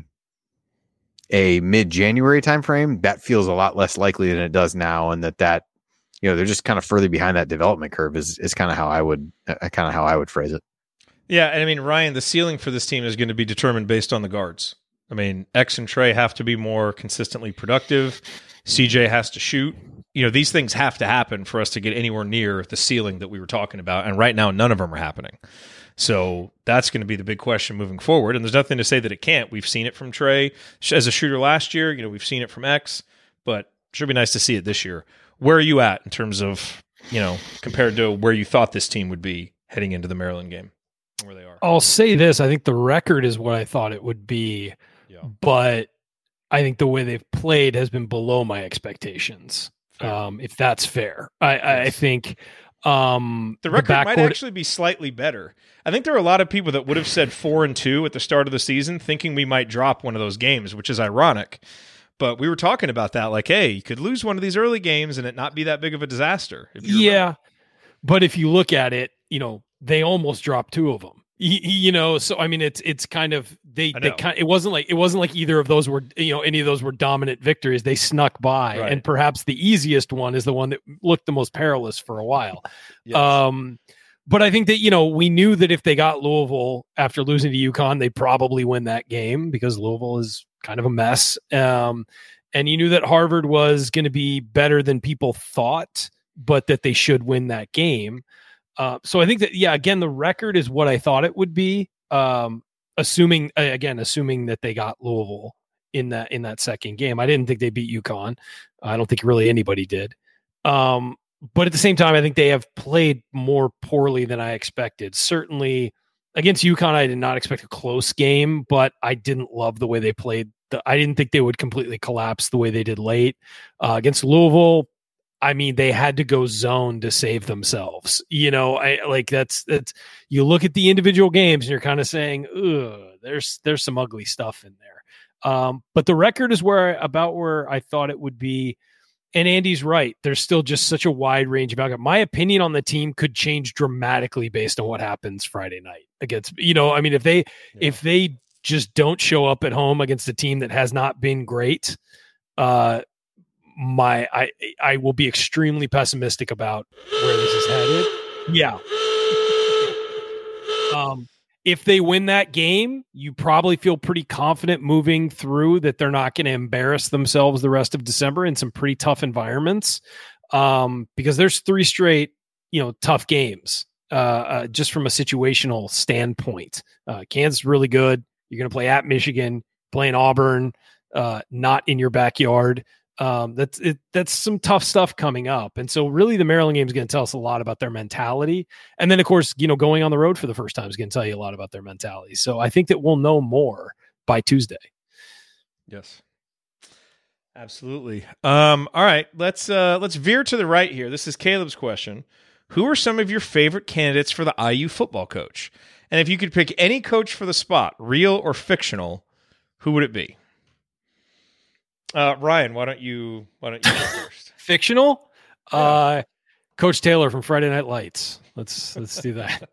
a mid-January timeframe, that feels a lot less likely than it does now. And that, that, you know, they're just kind of further behind that development curve is, is kind of how I would, uh, kind of how I would phrase it. Yeah. And I mean, Ryan, the ceiling for this team is going to be determined based on the guards. I mean, X and Trey have to be more consistently productive. C J has to shoot. You know, these things have to happen for us to get anywhere near the ceiling that we were talking about. And right now, none of them are happening. So that's going to be the big question moving forward. And there's nothing to say that it can't. We've seen it from Trey as a shooter last year. You know, we've seen it from X, but it should be nice to see it this year. Where are you at in terms of, you know, compared to where you thought this team would be heading into the Maryland game, where they are? I'll say this. I think the record is what I thought it would be, yeah. But I think the way they've played has been below my expectations. Um, if that's fair, I, yes. I think um, the record the might actually be slightly better. I think there are a lot of people that would have said four and two at the start of the season, thinking we might drop one of those games, which is ironic. But we were talking about that, like, hey, you could lose one of these early games and it not be that big of a disaster. If you yeah, remember. But if you look at it, you know, they almost dropped two of them. You, you know, so I mean, it's it's kind of they they kind. It wasn't like it wasn't like either of those were, you know, any of those were dominant victories. They snuck by, right. And perhaps the easiest one is the one that looked the most perilous for a while. Yes. Um, but I think that, you know, we knew that if they got Louisville after losing to UConn, they'd probably win that game because Louisville is kind of a mess. Um, and you knew that Harvard was going to be better than people thought, but that they should win that game. Uh, so I think that, yeah, again, the record is what I thought it would be. Um, assuming again, assuming that they got Louisville in that, in that second game. I didn't think they beat UConn. I don't think really anybody did. Um, but at the same time, I think they have played more poorly than I expected. Certainly against UConn, I did not expect a close game, but I didn't love the way they played. The, I didn't think they would completely collapse the way they did late. Uh, against Louisville, I mean, they had to go zone to save themselves. You know, I like that's that's you look at the individual games and you're kind of saying, ugh, there's there's some ugly stuff in there. Um, but the record is where about where I thought it would be. And Andy's right. There's still just such a wide range of outcome. My opinion on the team could change dramatically based on what happens Friday night against, you know, I mean, if they, yeah. if they just don't show up at home against a team that has not been great, uh, my, I, I will be extremely pessimistic about where this is headed. Yeah. Um, If they win that game, you probably feel pretty confident moving through that they're not going to embarrass themselves the rest of December in some pretty tough environments, um, because there's three straight, you know, tough games uh, uh, just from a situational standpoint. Uh, Kansas really good. You're going to play at Michigan, playing Auburn, uh, not in your backyard. Um, that's it, that's some tough stuff coming up. And so really the Maryland game is going to tell us a lot about their mentality. And then of course, you know, going on the road for the first time is going to tell you a lot about their mentality. So I think that we'll know more by Tuesday. Yes, absolutely. Um, all right, let's, uh, let's veer to the right here. This is Caleb's question. Who are some of your favorite candidates for the I U football coach? And if you could pick any coach for the spot, real or fictional, who would it be? Uh, Ryan, why don't you why don't you go first? Fictional? Yeah. Uh, Coach Taylor from Friday Night Lights. Let's let's do that.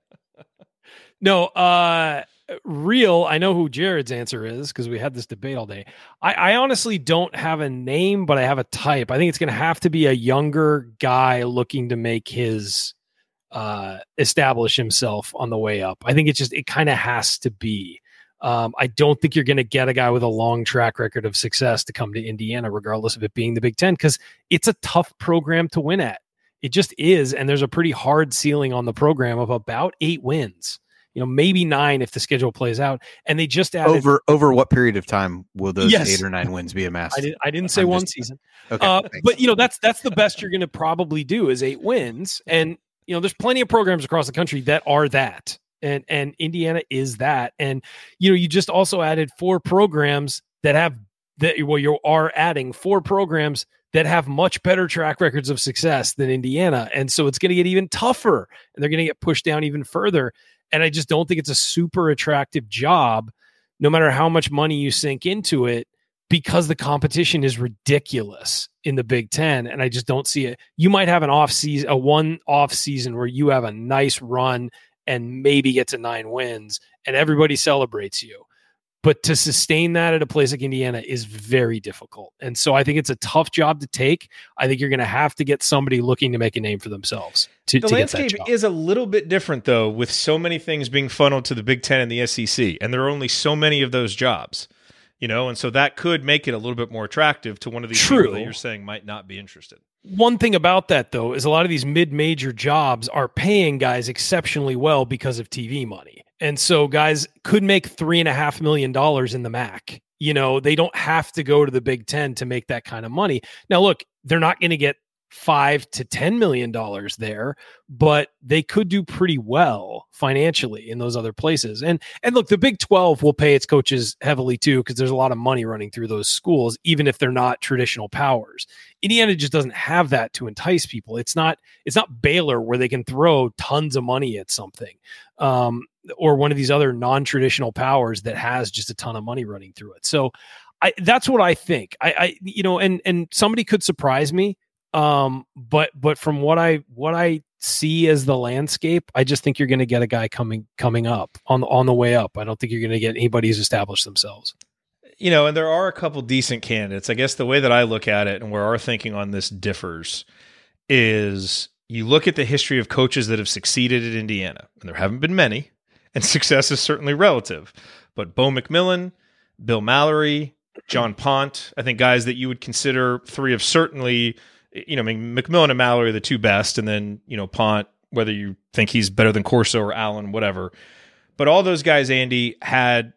No, uh, real. I know who Jared's answer is because we had this debate all day. I, I honestly don't have a name, but I have a type. I think it's going to have to be a younger guy looking to make his uh, establish himself on the way up. I think it just it kind of has to be. Um, I don't think you're going to get a guy with a long track record of success to come to Indiana, regardless of it being the Big Ten, because it's a tough program to win at. It just is, and there's a pretty hard ceiling on the program of about eight wins. You know, maybe nine if the schedule plays out. And they just added over over what period of time will those yes. eight or nine wins be amassed? I, did, I didn't say I'm one just, season, okay, uh, but you know that's that's the best you're going to probably do is eight wins. And you know, there's plenty of programs across the country that are that, and and Indiana is that. And you know, you just also added four programs that have that. Well, you are adding four programs that have much better track records of success than Indiana. And so it's going to get even tougher and they're going to get pushed down even further. And I just don't think it's a super attractive job, no matter how much money you sink into it, because the competition is ridiculous in the Big Ten. And I just don't see it. You might have an off season, a one off season where you have a nice run and maybe get to nine wins and everybody celebrates you. But to sustain that at a place like Indiana is very difficult. And so I think it's a tough job to take. I think you're going to have to get somebody looking to make a name for themselves to, the to landscape get that job. Is a little bit different, though, with so many things being funneled to the Big Ten and the S E C. And there are only so many of those jobs, you know, and so that could make it a little bit more attractive to one of these True. people that you're saying might not be interested. One thing about that, though, is a lot of these mid-major jobs are paying guys exceptionally well because of T V money. And so guys could make three and a half million dollars in the M A C. You know, they don't have to go to the Big Ten to make that kind of money. Now, look, they're not going to get five to ten million dollars there, but they could do pretty well financially in those other places. And and look, the Big twelve will pay its coaches heavily too, because there's a lot of money running through those schools, even if they're not traditional powers. Indiana just doesn't have that to entice people. It's not it's not Baylor where they can throw tons of money at something. Um, or one of these other non-traditional powers that has just a ton of money running through it. So I, that's what I think. I, I, you know, and, and somebody could surprise me. Um, but, but from what I, what I see as the landscape, I just think you're going to get a guy coming, coming up on the, on the way up. I don't think you're going to get anybody who's established themselves. You know, and there are a couple decent candidates. I guess the way that I look at it and where our thinking on this differs is you look at the history of coaches that have succeeded at Indiana, and there haven't been many. And success is certainly relative. But Bo McMillan, Bill Mallory, John Pont, I think guys that you would consider three of certainly, you know, I mean, McMillan and Mallory are the two best. And then, you know, Pont, whether you think he's better than Corso or Allen, whatever. But all those guys, Andy, had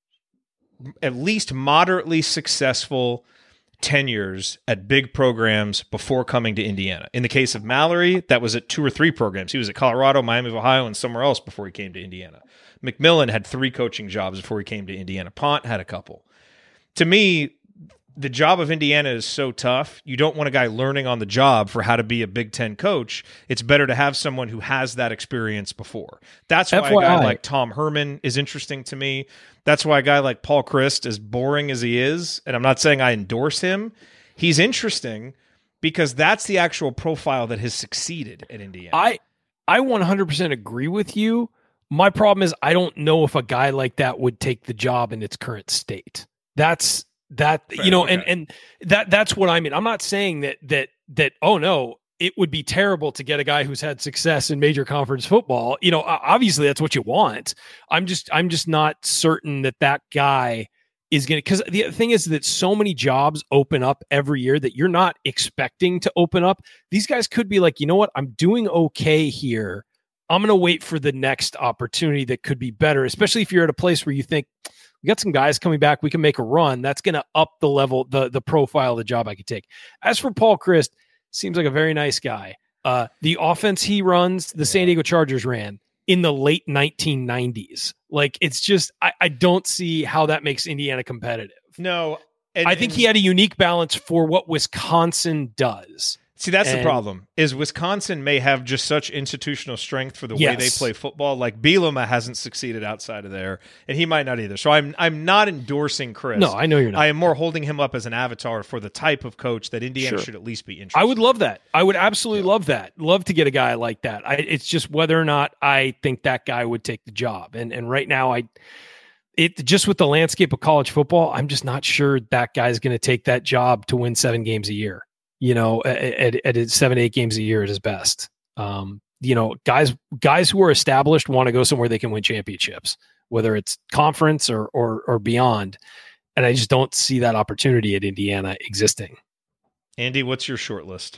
at least moderately successful tenures at big programs before coming to Indiana. In the case of Mallory, that was at two or three programs. He was at Colorado, Miami of Ohio, and somewhere else before he came to Indiana. McMillan had three coaching jobs before he came to Indiana. Pont had a couple. To me, the job of Indiana is so tough. You don't want a guy learning on the job for how to be a Big Ten coach. It's better to have someone who has that experience before. That's why F Y I. a guy like Tom Herman is interesting to me. That's why a guy like Paul Chryst, as boring as he is, and I'm not saying I endorse him, he's interesting because that's the actual profile that has succeeded at Indiana. I I one hundred percent agree with you. My problem is I don't know if a guy like that would take the job in its current state. That's that Fair, you know, okay. and and that that's what I mean. I'm not saying that that that oh no, it would be terrible to get a guy who's had success in major conference football. You know, obviously that's what you want. I'm just I'm just not certain that that guy is going to, because the thing is that so many jobs open up every year that you're not expecting to open up. These guys could be like, you know what, I'm doing okay here. I'm going to wait for the next opportunity that could be better, especially if you're at a place where you think we got some guys coming back, we can make a run. That's going to up the level, the, the profile of the job I could take. As for Paul Chryst, seems like a very nice guy. Uh, the offense he runs, the San Diego Chargers ran in the late nineteen nineties. Like, it's just, I, I don't see how that makes Indiana competitive. No. And, I think and he had a unique balance for what Wisconsin does. See, that's and, the problem, is Wisconsin may have just such institutional strength for the yes. way they play football. Like Bielema hasn't succeeded outside of there, and he might not either. So I'm I'm not endorsing Chris. No, I know you're not. I am more holding him up as an avatar for the type of coach that Indiana sure. should at least be interested. I would love that. I would absolutely yeah. love that. Love to get a guy like that. I, it's just whether or not I think that guy would take the job. And and right now, I it just with the landscape of college football, I'm just not sure that guy's going to take that job to win seven games a year. You know, at, at, at seven, eight games a year at his best. Um, you know, guys, guys who are established want to go somewhere they can win championships, whether it's conference or, or, or beyond. And I just don't see that opportunity at Indiana existing. Andy, what's your short list?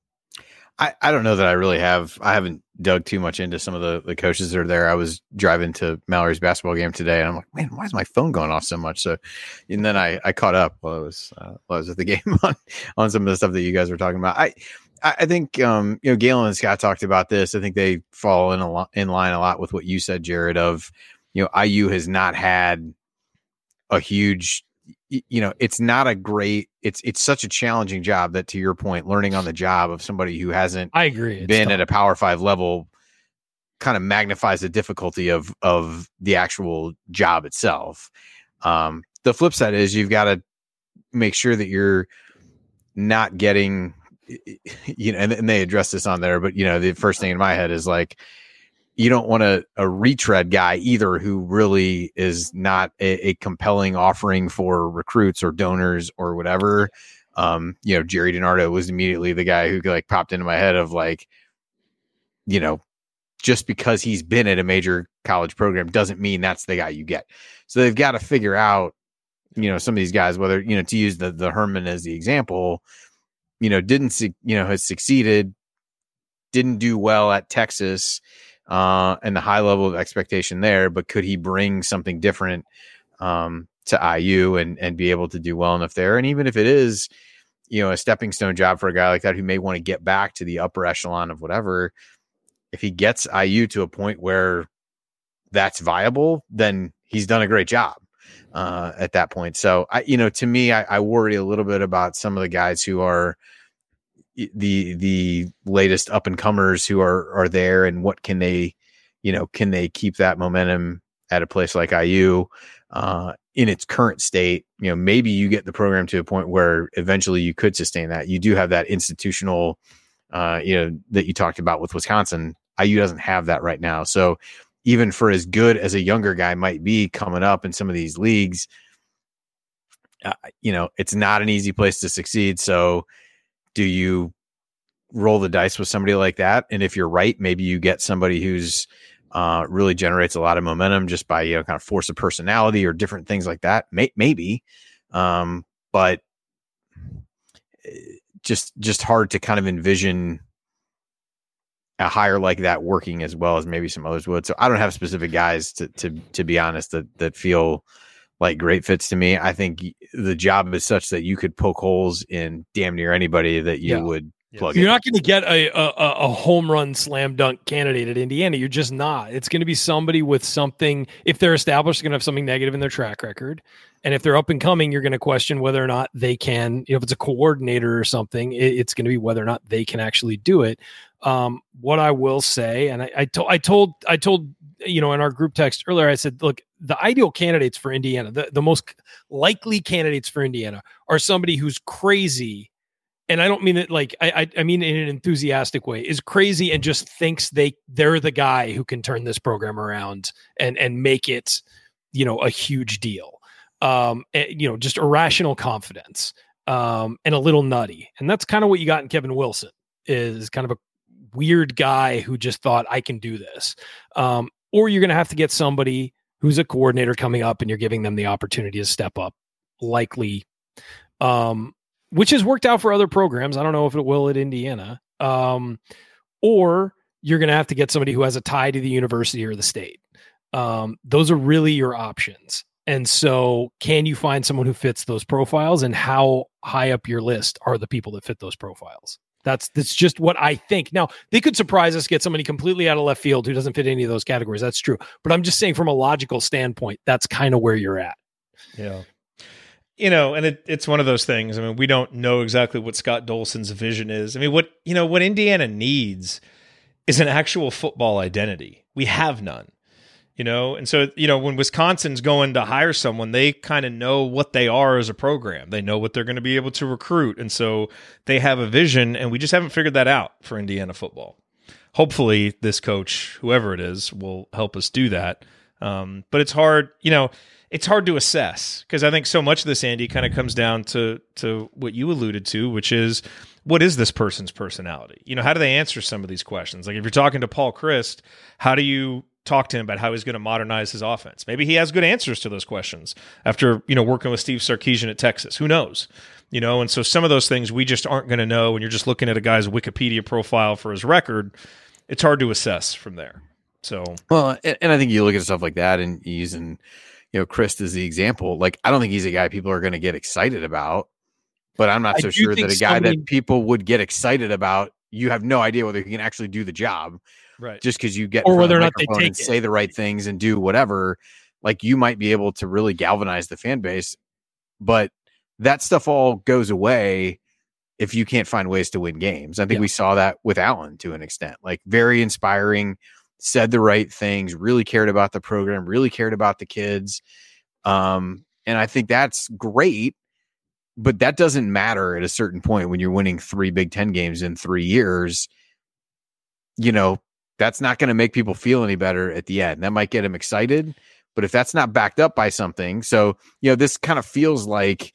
I, I don't know that I really have. I haven't dug too much into some of the, the coaches that are there. I was driving to Mallory's basketball game today, and I'm like, man, why is my phone going off so much? So, and then I, I caught up while I was uh, while I was at the game on, on some of the stuff that you guys were talking about. I I think um, you know, Galen and Scott talked about this. I think they fall in a lot, in line a lot with what you said, Jared. Of you know, I U has not had a huge. You know, it's not a great, it's, it's such a challenging job that, to your point, learning on the job of somebody who hasn't I agree. been tough. at a Power Five level kind of magnifies the difficulty of, of the actual job itself. Um, the flip side is you've got to make sure that you're not getting, you know, and, and they address this on there, but you know, the first thing in my head is like, you don't want a, a retread guy either who really is not a, a compelling offering for recruits or donors or whatever. Um, you know, Jerry DiNardo was immediately the guy who like popped into my head of like, you know, just because he's been at a major college program doesn't mean that's the guy you get. So they've got to figure out, you know, some of these guys, whether, you know, to use the, the Herman as the example, you know, didn't, you know, has succeeded, didn't do well at Texas, Uh, and the high level of expectation there, but could he bring something different um, to I U and and be able to do well enough there? And even if it is, you know, a stepping stone job for a guy like that who may want to get back to the upper echelon of whatever, if he gets I U to a point where that's viable, then he's done a great job uh, at that point. So, I, you know, to me, I, I worry a little bit about some of the guys who are the the latest up and comers who are are there, and what can they, you know, can they keep that momentum at a place like I U uh, in its current state? You know, maybe you get the program to a point where eventually you could sustain that. You do have that institutional, uh, you know, that you talked about with Wisconsin. I U doesn't have that right now. So even for as good as a younger guy might be coming up in some of these leagues, uh, you know, it's not an easy place to succeed. So do you roll the dice with somebody like that? And if you're right, maybe you get somebody who's uh, really generates a lot of momentum just by, you know, kind of force of personality or different things like that. May- maybe, um, but just just hard to kind of envision a hire like that working as well as maybe some others would. So I don't have specific guys to to to be honest that that feel like great fits to me. I think the job is such that you could poke holes in damn near anybody that you yeah. would plug You're in. not going to get a, a a home run slam dunk candidate at Indiana. You're just not. It's going to be somebody with something. If they're established, they're going to have something negative in their track record. And if they're up and coming, you're going to question whether or not they can, you know, if it's a coordinator or something, it, it's going to be whether or not they can actually do it. Um, what I will say, and I, I told, I told, I told, you know, in our group text earlier, I said, look, the ideal candidates for Indiana, the, the most likely candidates for Indiana are somebody who's crazy. And I don't mean it like, I, I, I mean in an enthusiastic way, is crazy and just thinks they, they're the guy who can turn this program around and, and make it, you know, a huge deal. Um, and, you know, just irrational confidence, um, and a little nutty. And that's kind of what you got in Kevin Wilson, is kind of a weird guy who just thought, I can do this. Um, or you're going to have to get somebody who's a coordinator coming up and you're giving them the opportunity to step up, likely, um, which has worked out for other programs. I don't know if it will at Indiana. Um, or you're going to have to get somebody who has a tie to the university or the state. Um, those are really your options. And so can you find someone who fits those profiles, and how high up your list are the people that fit those profiles? That's, that's just what I think. Now, they could surprise us, get somebody completely out of left field who doesn't fit any of those categories. That's true. But I'm just saying from a logical standpoint, that's kind of where you're at. Yeah. you know, and it, it's one of those things. I mean, we don't know exactly what Scott Dolson's vision is. I mean, what, you know, what Indiana needs is an actual football identity. We have none, you know? And so, you know, when Wisconsin's going to hire someone, they kind of know what they are as a program. They know what they're going to be able to recruit. And so they have a vision, and we just haven't figured that out for Indiana football. Hopefully this coach, whoever it is, will help us do that. Um, but it's hard, you know, it's hard to assess, because I think so much of this, Andy, kind of comes down to to what you alluded to, which is, what is this person's personality? You know, how do they answer some of these questions? Like, if you're talking to Paul Chryst, how do you talk to him about how he's going to modernize his offense? Maybe he has good answers to those questions after, you know, working with Steve Sarkisian at Texas. Who knows? You know, and so some of those things we just aren't going to know when you're just looking at a guy's Wikipedia profile for his record. It's hard to assess from there. So, well, and, and I think you look at stuff like that and using, you know, Chryst as the example. Like, I don't think he's a guy people are going to get excited about, but I'm not so sure that a guy somebody... that people would get excited about, you have no idea whether he can actually do the job, right? Just because you get or whether or not they take and say the right things and do whatever. Like, you might be able to really galvanize the fan base, but that stuff all goes away if you can't find ways to win games. I think yeah. we saw that with Allen to an extent. Like, very inspiring, said the right things, really cared about the program, really cared about the kids. Um, and I think that's great, but that doesn't matter at a certain point when you're winning three Big Ten games in three years. You know, that's not going to make people feel any better at the end. That might get them excited, but if that's not backed up by something, so, you know, this kind of feels like,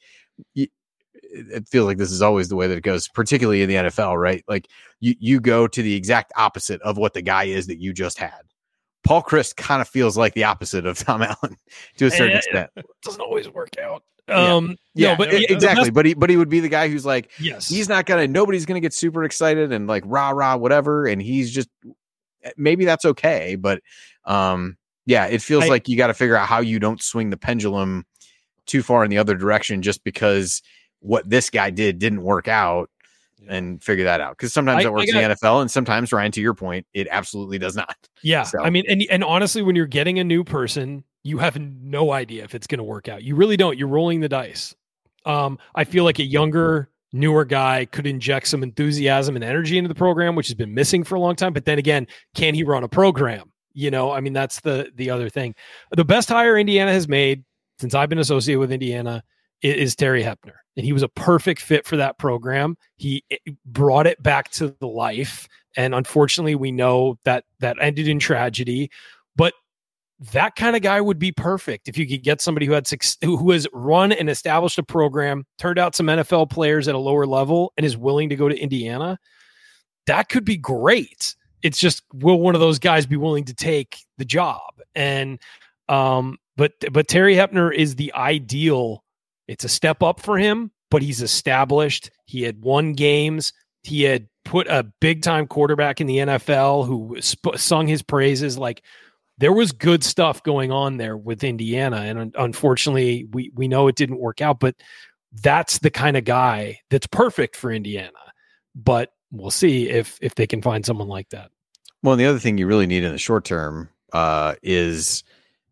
it feels like this is always the way that it goes, particularly in the N F L, right? Like, you, you go to the exact opposite of what the guy is that you just had. Paul Chryst kind of feels like the opposite of Tom Allen to a certain it, extent. It doesn't always work out. Yeah. Um, yeah, no, but it, exactly. Best... But he, but he would be the guy who's like, yes, he's not going to, nobody's going to get super excited and like rah, rah, whatever. And he's just, maybe that's okay. But um, yeah, it feels I, like you got to figure out how you don't swing the pendulum too far in the other direction just because what this guy did didn't work out, and figure that out. Because sometimes I, it works got, in the N F L, and sometimes, Ryan, to your point, it absolutely does not. Yeah. So. I mean, and, and honestly, when you're getting a new person, you have no idea if it's going to work out. You really don't. You're rolling the dice. Um, I feel like a younger, newer guy could inject some enthusiasm and energy into the program, which has been missing for a long time. But then again, can he run a program? You know, I mean, that's the the other thing. The best hire Indiana has made since I've been associated with Indiana is, is Terry Hepner. And he was a perfect fit for that program. He brought it back to the life. And unfortunately, we know that that ended in tragedy. But that kind of guy would be perfect if you could get somebody who had who has run and established a program, turned out some N F L players at a lower level, and is willing to go to Indiana. That could be great. It's just, will one of those guys be willing to take the job? And um, but but Terry Hepner is the ideal. It's a step up for him, but he's established. He had won games. He had put a big time quarterback in the N F L who sp- sung his praises. Like, there was good stuff going on there with Indiana. And un- unfortunately, we, we know it didn't work out, but that's the kind of guy that's perfect for Indiana. But we'll see if, if they can find someone like that. Well, and the other thing you really need in the short term uh, is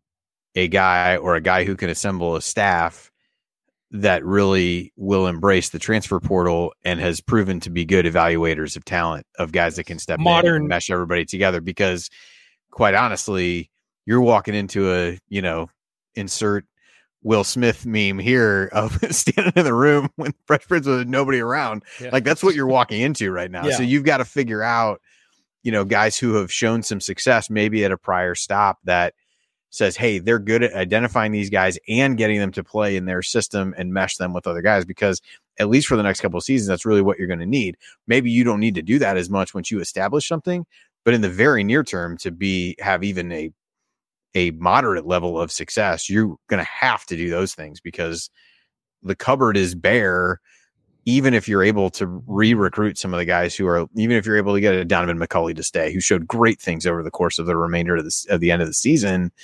a guy or a guy who can assemble a staff that really will embrace the transfer portal and has proven to be good evaluators of talent, of guys that can step Modern. in and mesh everybody together. Because quite honestly, you're walking into a, you know, insert Will Smith meme here of standing in the room when Fresh Prince was nobody around. Yeah. Like, that's what you're walking into right now. Yeah. So you've got to figure out, you know, guys who have shown some success, maybe at a prior stop, that says, hey, they're good at identifying these guys and getting them to play in their system and mesh them with other guys, because at least for the next couple of seasons, that's really what you're going to need. Maybe you don't need to do that as much once you establish something, but in the very near term, to be, have even a, a moderate level of success, you're going to have to do those things, because the cupboard is bare. Even if you're able to re-recruit some of the guys who are, even if you're able to get a Donovan McCulley to stay, who showed great things over the course of the remainder of the, of the end of the season,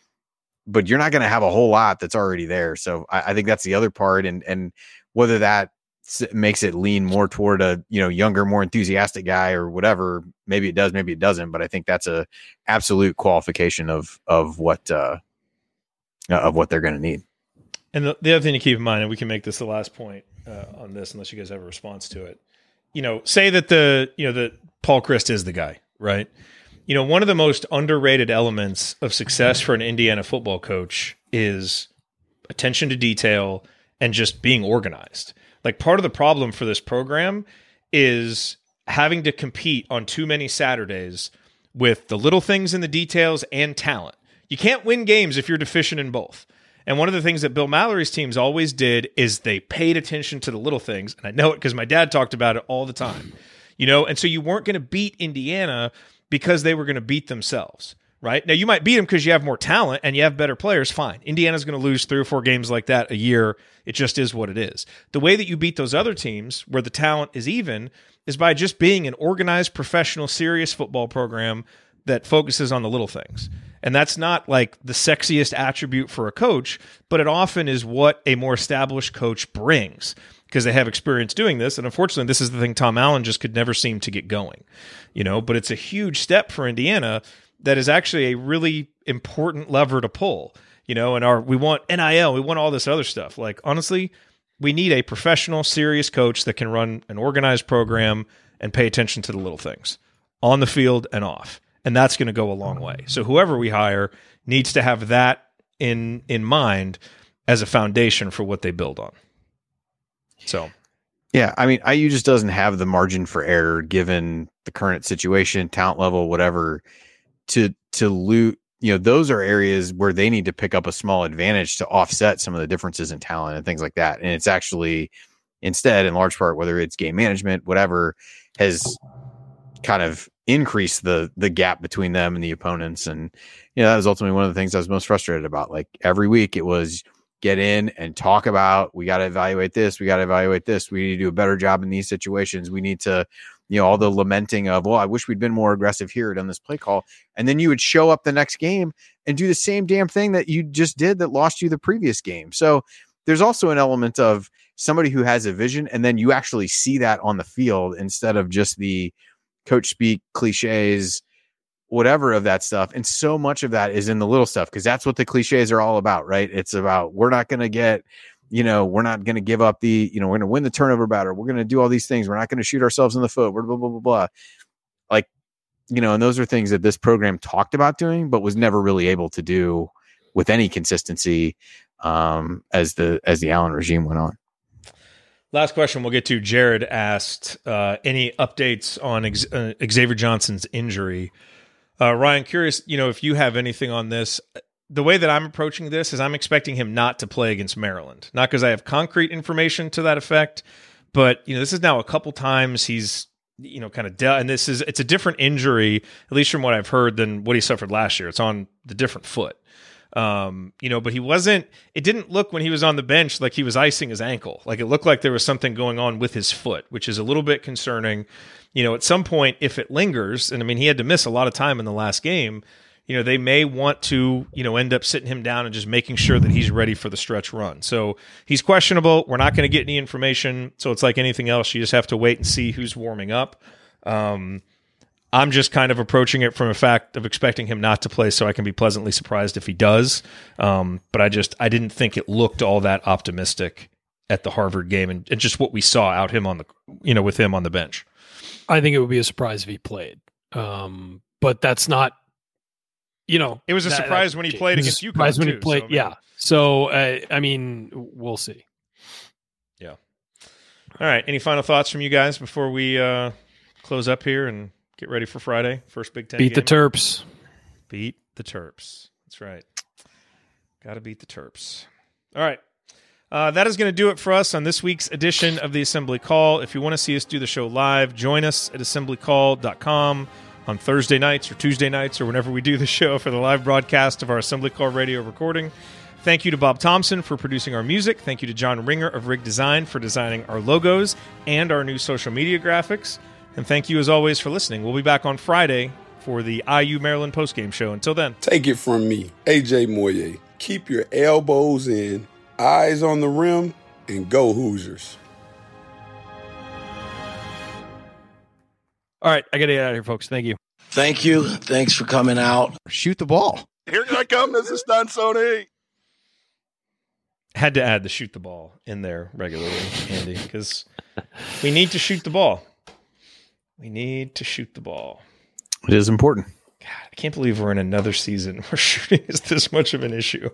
but you're not going to have a whole lot that's already there. So I, I think that's the other part. And, and whether that makes it lean more toward a, you know, younger, more enthusiastic guy or whatever, maybe it does, maybe it doesn't, but I think that's a absolute qualification of, of what, uh, of what they're going to need. And the, the other thing to keep in mind, and we can make this the last point uh, on this, unless you guys have a response to it. You know, say that the you know that Paul Chryst is the guy, right? You know, one of the most underrated elements of success for an Indiana football coach is attention to detail and just being organized. Like, part of the problem for this program is having to compete on too many Saturdays with the little things in the details and talent. You can't win games if you're deficient in both. And one of the things that Bill Mallory's teams always did is they paid attention to the little things. And I know it because my dad talked about it all the time. You know, and so you weren't going to beat Indiana because they were going to beat themselves, right? Now, you might beat them because you have more talent and you have better players, fine. Indiana's going to lose three or four games like that a year. It just is what it is. The way that you beat those other teams where the talent is even is by just being an organized, professional, serious football program that focuses on the little things. And that's not like the sexiest attribute for a coach, but it often is what a more established coach brings because they have experience doing this. And unfortunately, this is the thing Tom Allen just could never seem to get going, you know, but it's a huge step for Indiana that is actually a really important lever to pull, you know, and our, we want N I L, we want all this other stuff. Like, honestly, we need a professional, serious coach that can run an organized program and pay attention to the little things on the field and off. And that's going to go a long way. So whoever we hire needs to have that in in mind as a foundation for what they build on. So, yeah, I mean, I U just doesn't have the margin for error given the current situation, talent level, whatever, to to loot. You know, those are areas where they need to pick up a small advantage to offset some of the differences in talent and things like that. And it's actually instead, in large part, whether it's game management, whatever, has kind of increase the the gap between them and the opponents. And you know, that was ultimately one of the things I was most frustrated about. Like, every week it was get in and talk about, we got to evaluate this, we got to evaluate this, we need to do a better job in these situations, we need to, you know, all the lamenting of, well, I wish we'd been more aggressive here on this play call. And then you would show up the next game and do the same damn thing that you just did that lost you the previous game. So there's also an element of somebody who has a vision, and then you actually see that on the field instead of just the coach speak, cliches, whatever of that stuff. And so much of that is in the little stuff, because that's what the cliches are all about, right? It's about, we're not going to get, you know, we're not going to give up the, you know, we're going to win the turnover battle. We're going to do all these things. We're not going to shoot ourselves in the foot. We're blah, blah, blah, blah. Like, you know, and those are things that this program talked about doing, but was never really able to do with any consistency um, as the, as the Allen regime went on. Last question we'll get to. Jared asked, uh, any updates on Ex- uh, Xavier Johnson's injury? Uh, Ryan, curious, you know, if you have anything on this. The way that I'm approaching this is I'm expecting him not to play against Maryland. Not because I have concrete information to that effect, but, you know, this is now a couple times he's, you know, kind of dealt, and this is, it's a different injury, at least from what I've heard, than what he suffered last year. It's on the different foot. Um, you know, but he wasn't, it didn't look when he was on the bench like he was icing his ankle. Like, it looked like there was something going on with his foot, which is a little bit concerning. You know, at some point, if it lingers, and I mean, he had to miss a lot of time in the last game, you know, they may want to, you know, end up sitting him down and just making sure that he's ready for the stretch run. So he's questionable. We're not going to get any information. So it's like anything else. You just have to wait and see who's warming up. Um, I'm just kind of approaching it from a fact of expecting him not to play, so I can be pleasantly surprised if he does. Um, but I just, I didn't think it looked all that optimistic at the Harvard game, and, and just what we saw out him on the, you know, with him on the bench. I think it would be a surprise if he played. Um, but that's not, you know, it was a that, surprise that, when he played against UConn. Surprise when too, he played, so, yeah. So uh, I mean, we'll see. Yeah. All right. Any final thoughts from you guys before we uh, close up here and get ready for Friday? First Big Ten Beat game. the Terps. Beat the Terps. That's right. Got to beat the Terps. All right. Uh, that is going to do it for us on this week's edition of the Assembly Call. If you want to see us do the show live, join us at assembly call dot com on Thursday nights or Tuesday nights or whenever we do the show for the live broadcast of our Assembly Call radio recording. Thank you to Bob Thompson for producing our music. Thank you to John Ringer of Rig Design for designing our logos and our new social media graphics. And thank you, as always, for listening. We'll be back on Friday for the I U Maryland postgame show. Until then. Take it from me, A J Moye. Keep your elbows in, eyes on the rim, and go Hoosiers. All right, I got to get out of here, folks. Thank you. Thank you. Thanks for coming out. Shoot the ball. Here I come. This is Stan Sony. Had to add the shoot the ball in there regularly, Andy, because we need to shoot the ball. We need to shoot the ball. It is important. God, I can't believe we're in another season where shooting is this much of an issue.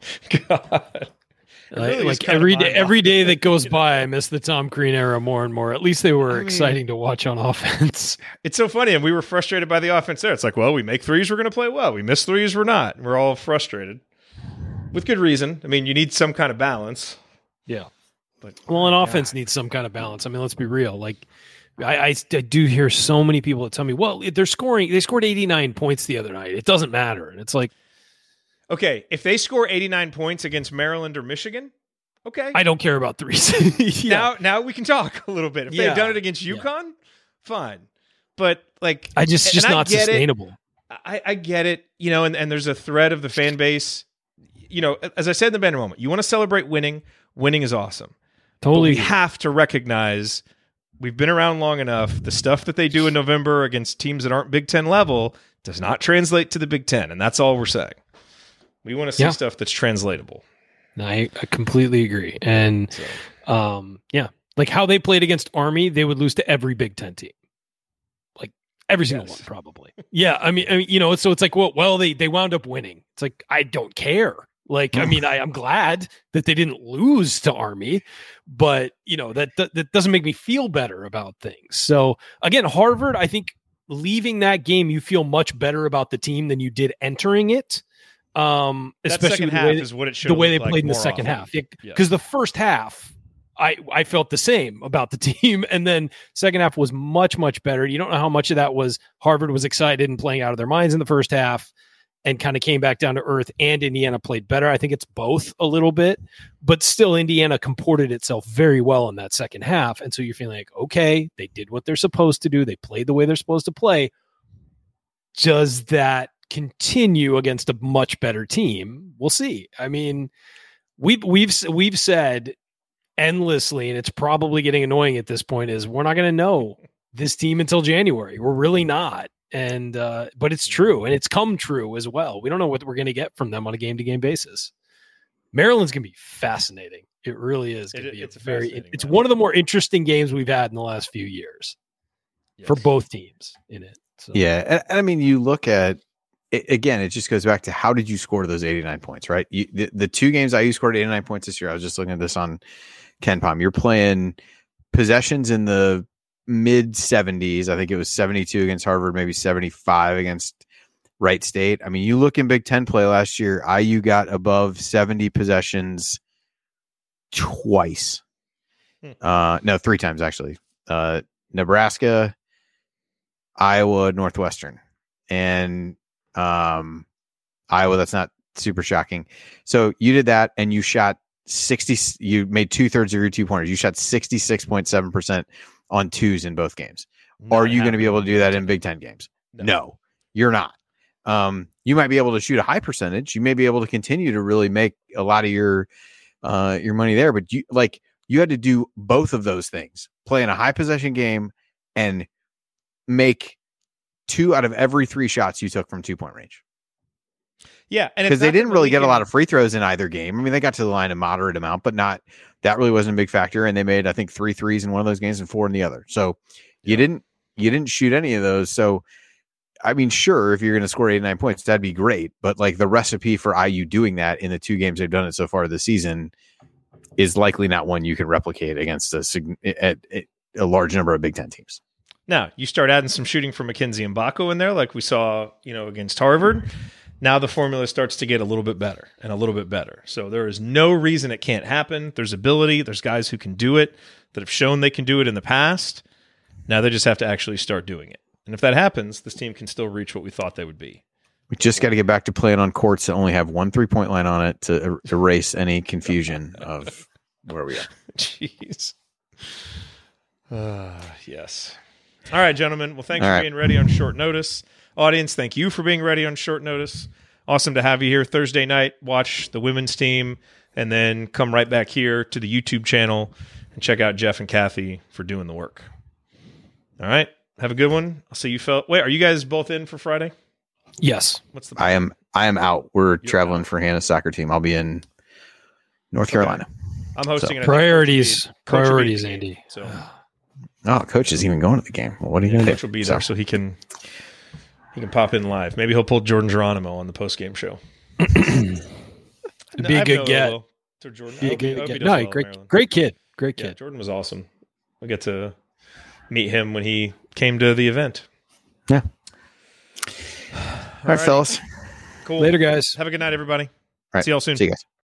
God. Really like like every day, every day that goes by, I miss the Tom Crean era more and more. At least they were I mean, exciting to watch on offense. It's so funny, and we were frustrated by the offense there. It's like, well, we make threes, we're going to play well. We miss threes, we're not. We're all frustrated with good reason. I mean, you need some kind of balance. Yeah, but well, an yeah. offense needs some kind of balance. I mean, let's be real. Like, I, I, I do hear so many people that tell me, well, they're scoring. They scored eighty-nine points the other night. It doesn't matter, and it's like. Okay, if they score eighty-nine points against Maryland or Michigan, okay. I don't care about threes. yeah. Now now we can talk a little bit. If yeah. they've done it against UConn, yeah. fine. But like I just just not sustainable. I, I get it, you know, and, and there's a thread of the fan base. You know, as I said in the banner moment, you want to celebrate winning. Winning is awesome. Totally. But we have to recognize we've been around long enough. The stuff that they do in November against teams that aren't Big Ten level does not translate to the Big Ten, and that's all we're saying. We want to see yeah. stuff that's translatable. I, I completely agree. And so. um, yeah, like how they played against Army, they would lose to every Big Ten team. Like every single yes. one, probably. yeah. I mean, I mean, you know, so it's like, well, well, they, they wound up winning. It's like, I don't care. Like, I mean, I, I'm glad that they didn't lose to Army, but you know, that, that, that doesn't make me feel better about things. So again, Harvard, I think leaving that game, you feel much better about the team than you did entering it. Um, that especially second the half way, is what it should the way they like played in the second often. half. Because yeah. the first half, I, I felt the same about the team. And then second half was much, much better. You don't know how much of that was Harvard was excited and playing out of their minds in the first half and kind of came back down to earth, and Indiana played better. I think it's both a little bit, but still Indiana comported itself very well in that second half. And so you're feeling like, okay, they did what they're supposed to do. They played the way they're supposed to play. Does that continue against a much better team? We'll see. I mean, we've we've we've said endlessly, and it's probably getting annoying at this point, is we're not going to know this team until January. We're really not. And uh, but it's true, and it's come true as well. We don't know what we're going to get from them on a game to game basis. Maryland's going to be fascinating. It really is going to be it's a very. It, it's match. one of the more interesting games we've had in the last few years yes. for both teams in it. So. Yeah, and, and I mean, you look at. Again, it just goes back to how did you score those eighty-nine points, right? You, the, the two games I U scored eighty-nine points this year. I was just looking at this on KenPom. You're playing possessions in the mid seventies. I think it was seventy-two against Harvard, maybe seventy-five against Wright State. I mean, you look in Big Ten play last year, I U got above seventy possessions twice. Hmm. Uh, no, three times actually. Uh, Nebraska, Iowa, Northwestern, and um, Iowa. That's not super shocking. So you did that, and you shot sixty. You made two thirds of your two pointers. You shot sixty-six point seven percent on twos in both games. Not Are you going to be able to do that in Big Ten games? No, no you're not. Um, you might be able to shoot a high percentage. You may be able to continue to really make a lot of your uh, your money there, but you like you had to do both of those things: play in a high possession game and make two out of every three shots you took from two point range. Yeah, and because they didn't really get a lot of free throws in either game. I mean, they got to the line a moderate amount, but not that really wasn't a big factor. And they made, I think, three threes in one of those games and four in the other. So yeah. you didn't you didn't shoot any of those. So I mean, sure, if you're going to score eighty-nine points, that'd be great. But like the recipe for I U doing that in the two games they've done it so far this season is likely not one you can replicate against a, a, a large number of Big Ten teams. Now you start adding some shooting from Mackenzie Mbako in there, like we saw, you know, against Harvard. Now the formula starts to get a little bit better and a little bit better. So there is no reason it can't happen. There's ability. There's guys who can do it that have shown they can do it in the past. Now they just have to actually start doing it. And if that happens, this team can still reach what we thought they would be. We just got to get back to playing on courts that only have one three-point line on it to er- erase any confusion of where we are. Jeez. Uh, yes. All right, gentlemen. Well, thanks All for right. being ready on short notice. Audience, thank you for being ready on short notice. Awesome to have you here Thursday night. Watch the women's team and then come right back here to the YouTube channel and check out Jeff and Kathy for doing the work. All right. Have a good one. I'll see you. Fel- Wait, are you guys both in for Friday? Yes. What's the I am I am out. We're You're traveling out. for Hannah's soccer team. I'll be in North Carolina. I'm hosting So- it. Priorities, Coach will be- priorities, Coach will be at the Andy. game, So Oh, coach is even going to the game. Well, what are you going to do? Coach will be there, so he can he can pop in live. Maybe he'll pull Jordan Geronimo on the post game show. It'd No, be I a have good no get. ill will to Jordan. Be I a hope he- good I hope he get. does No, well at great, Maryland. great kid. Great Yeah, kid. Jordan was awesome. We got to meet him when he came to the event. Yeah. All right, fellas. Cool. Later, guys. Have a good night, everybody. All right. See y'all soon. See you guys.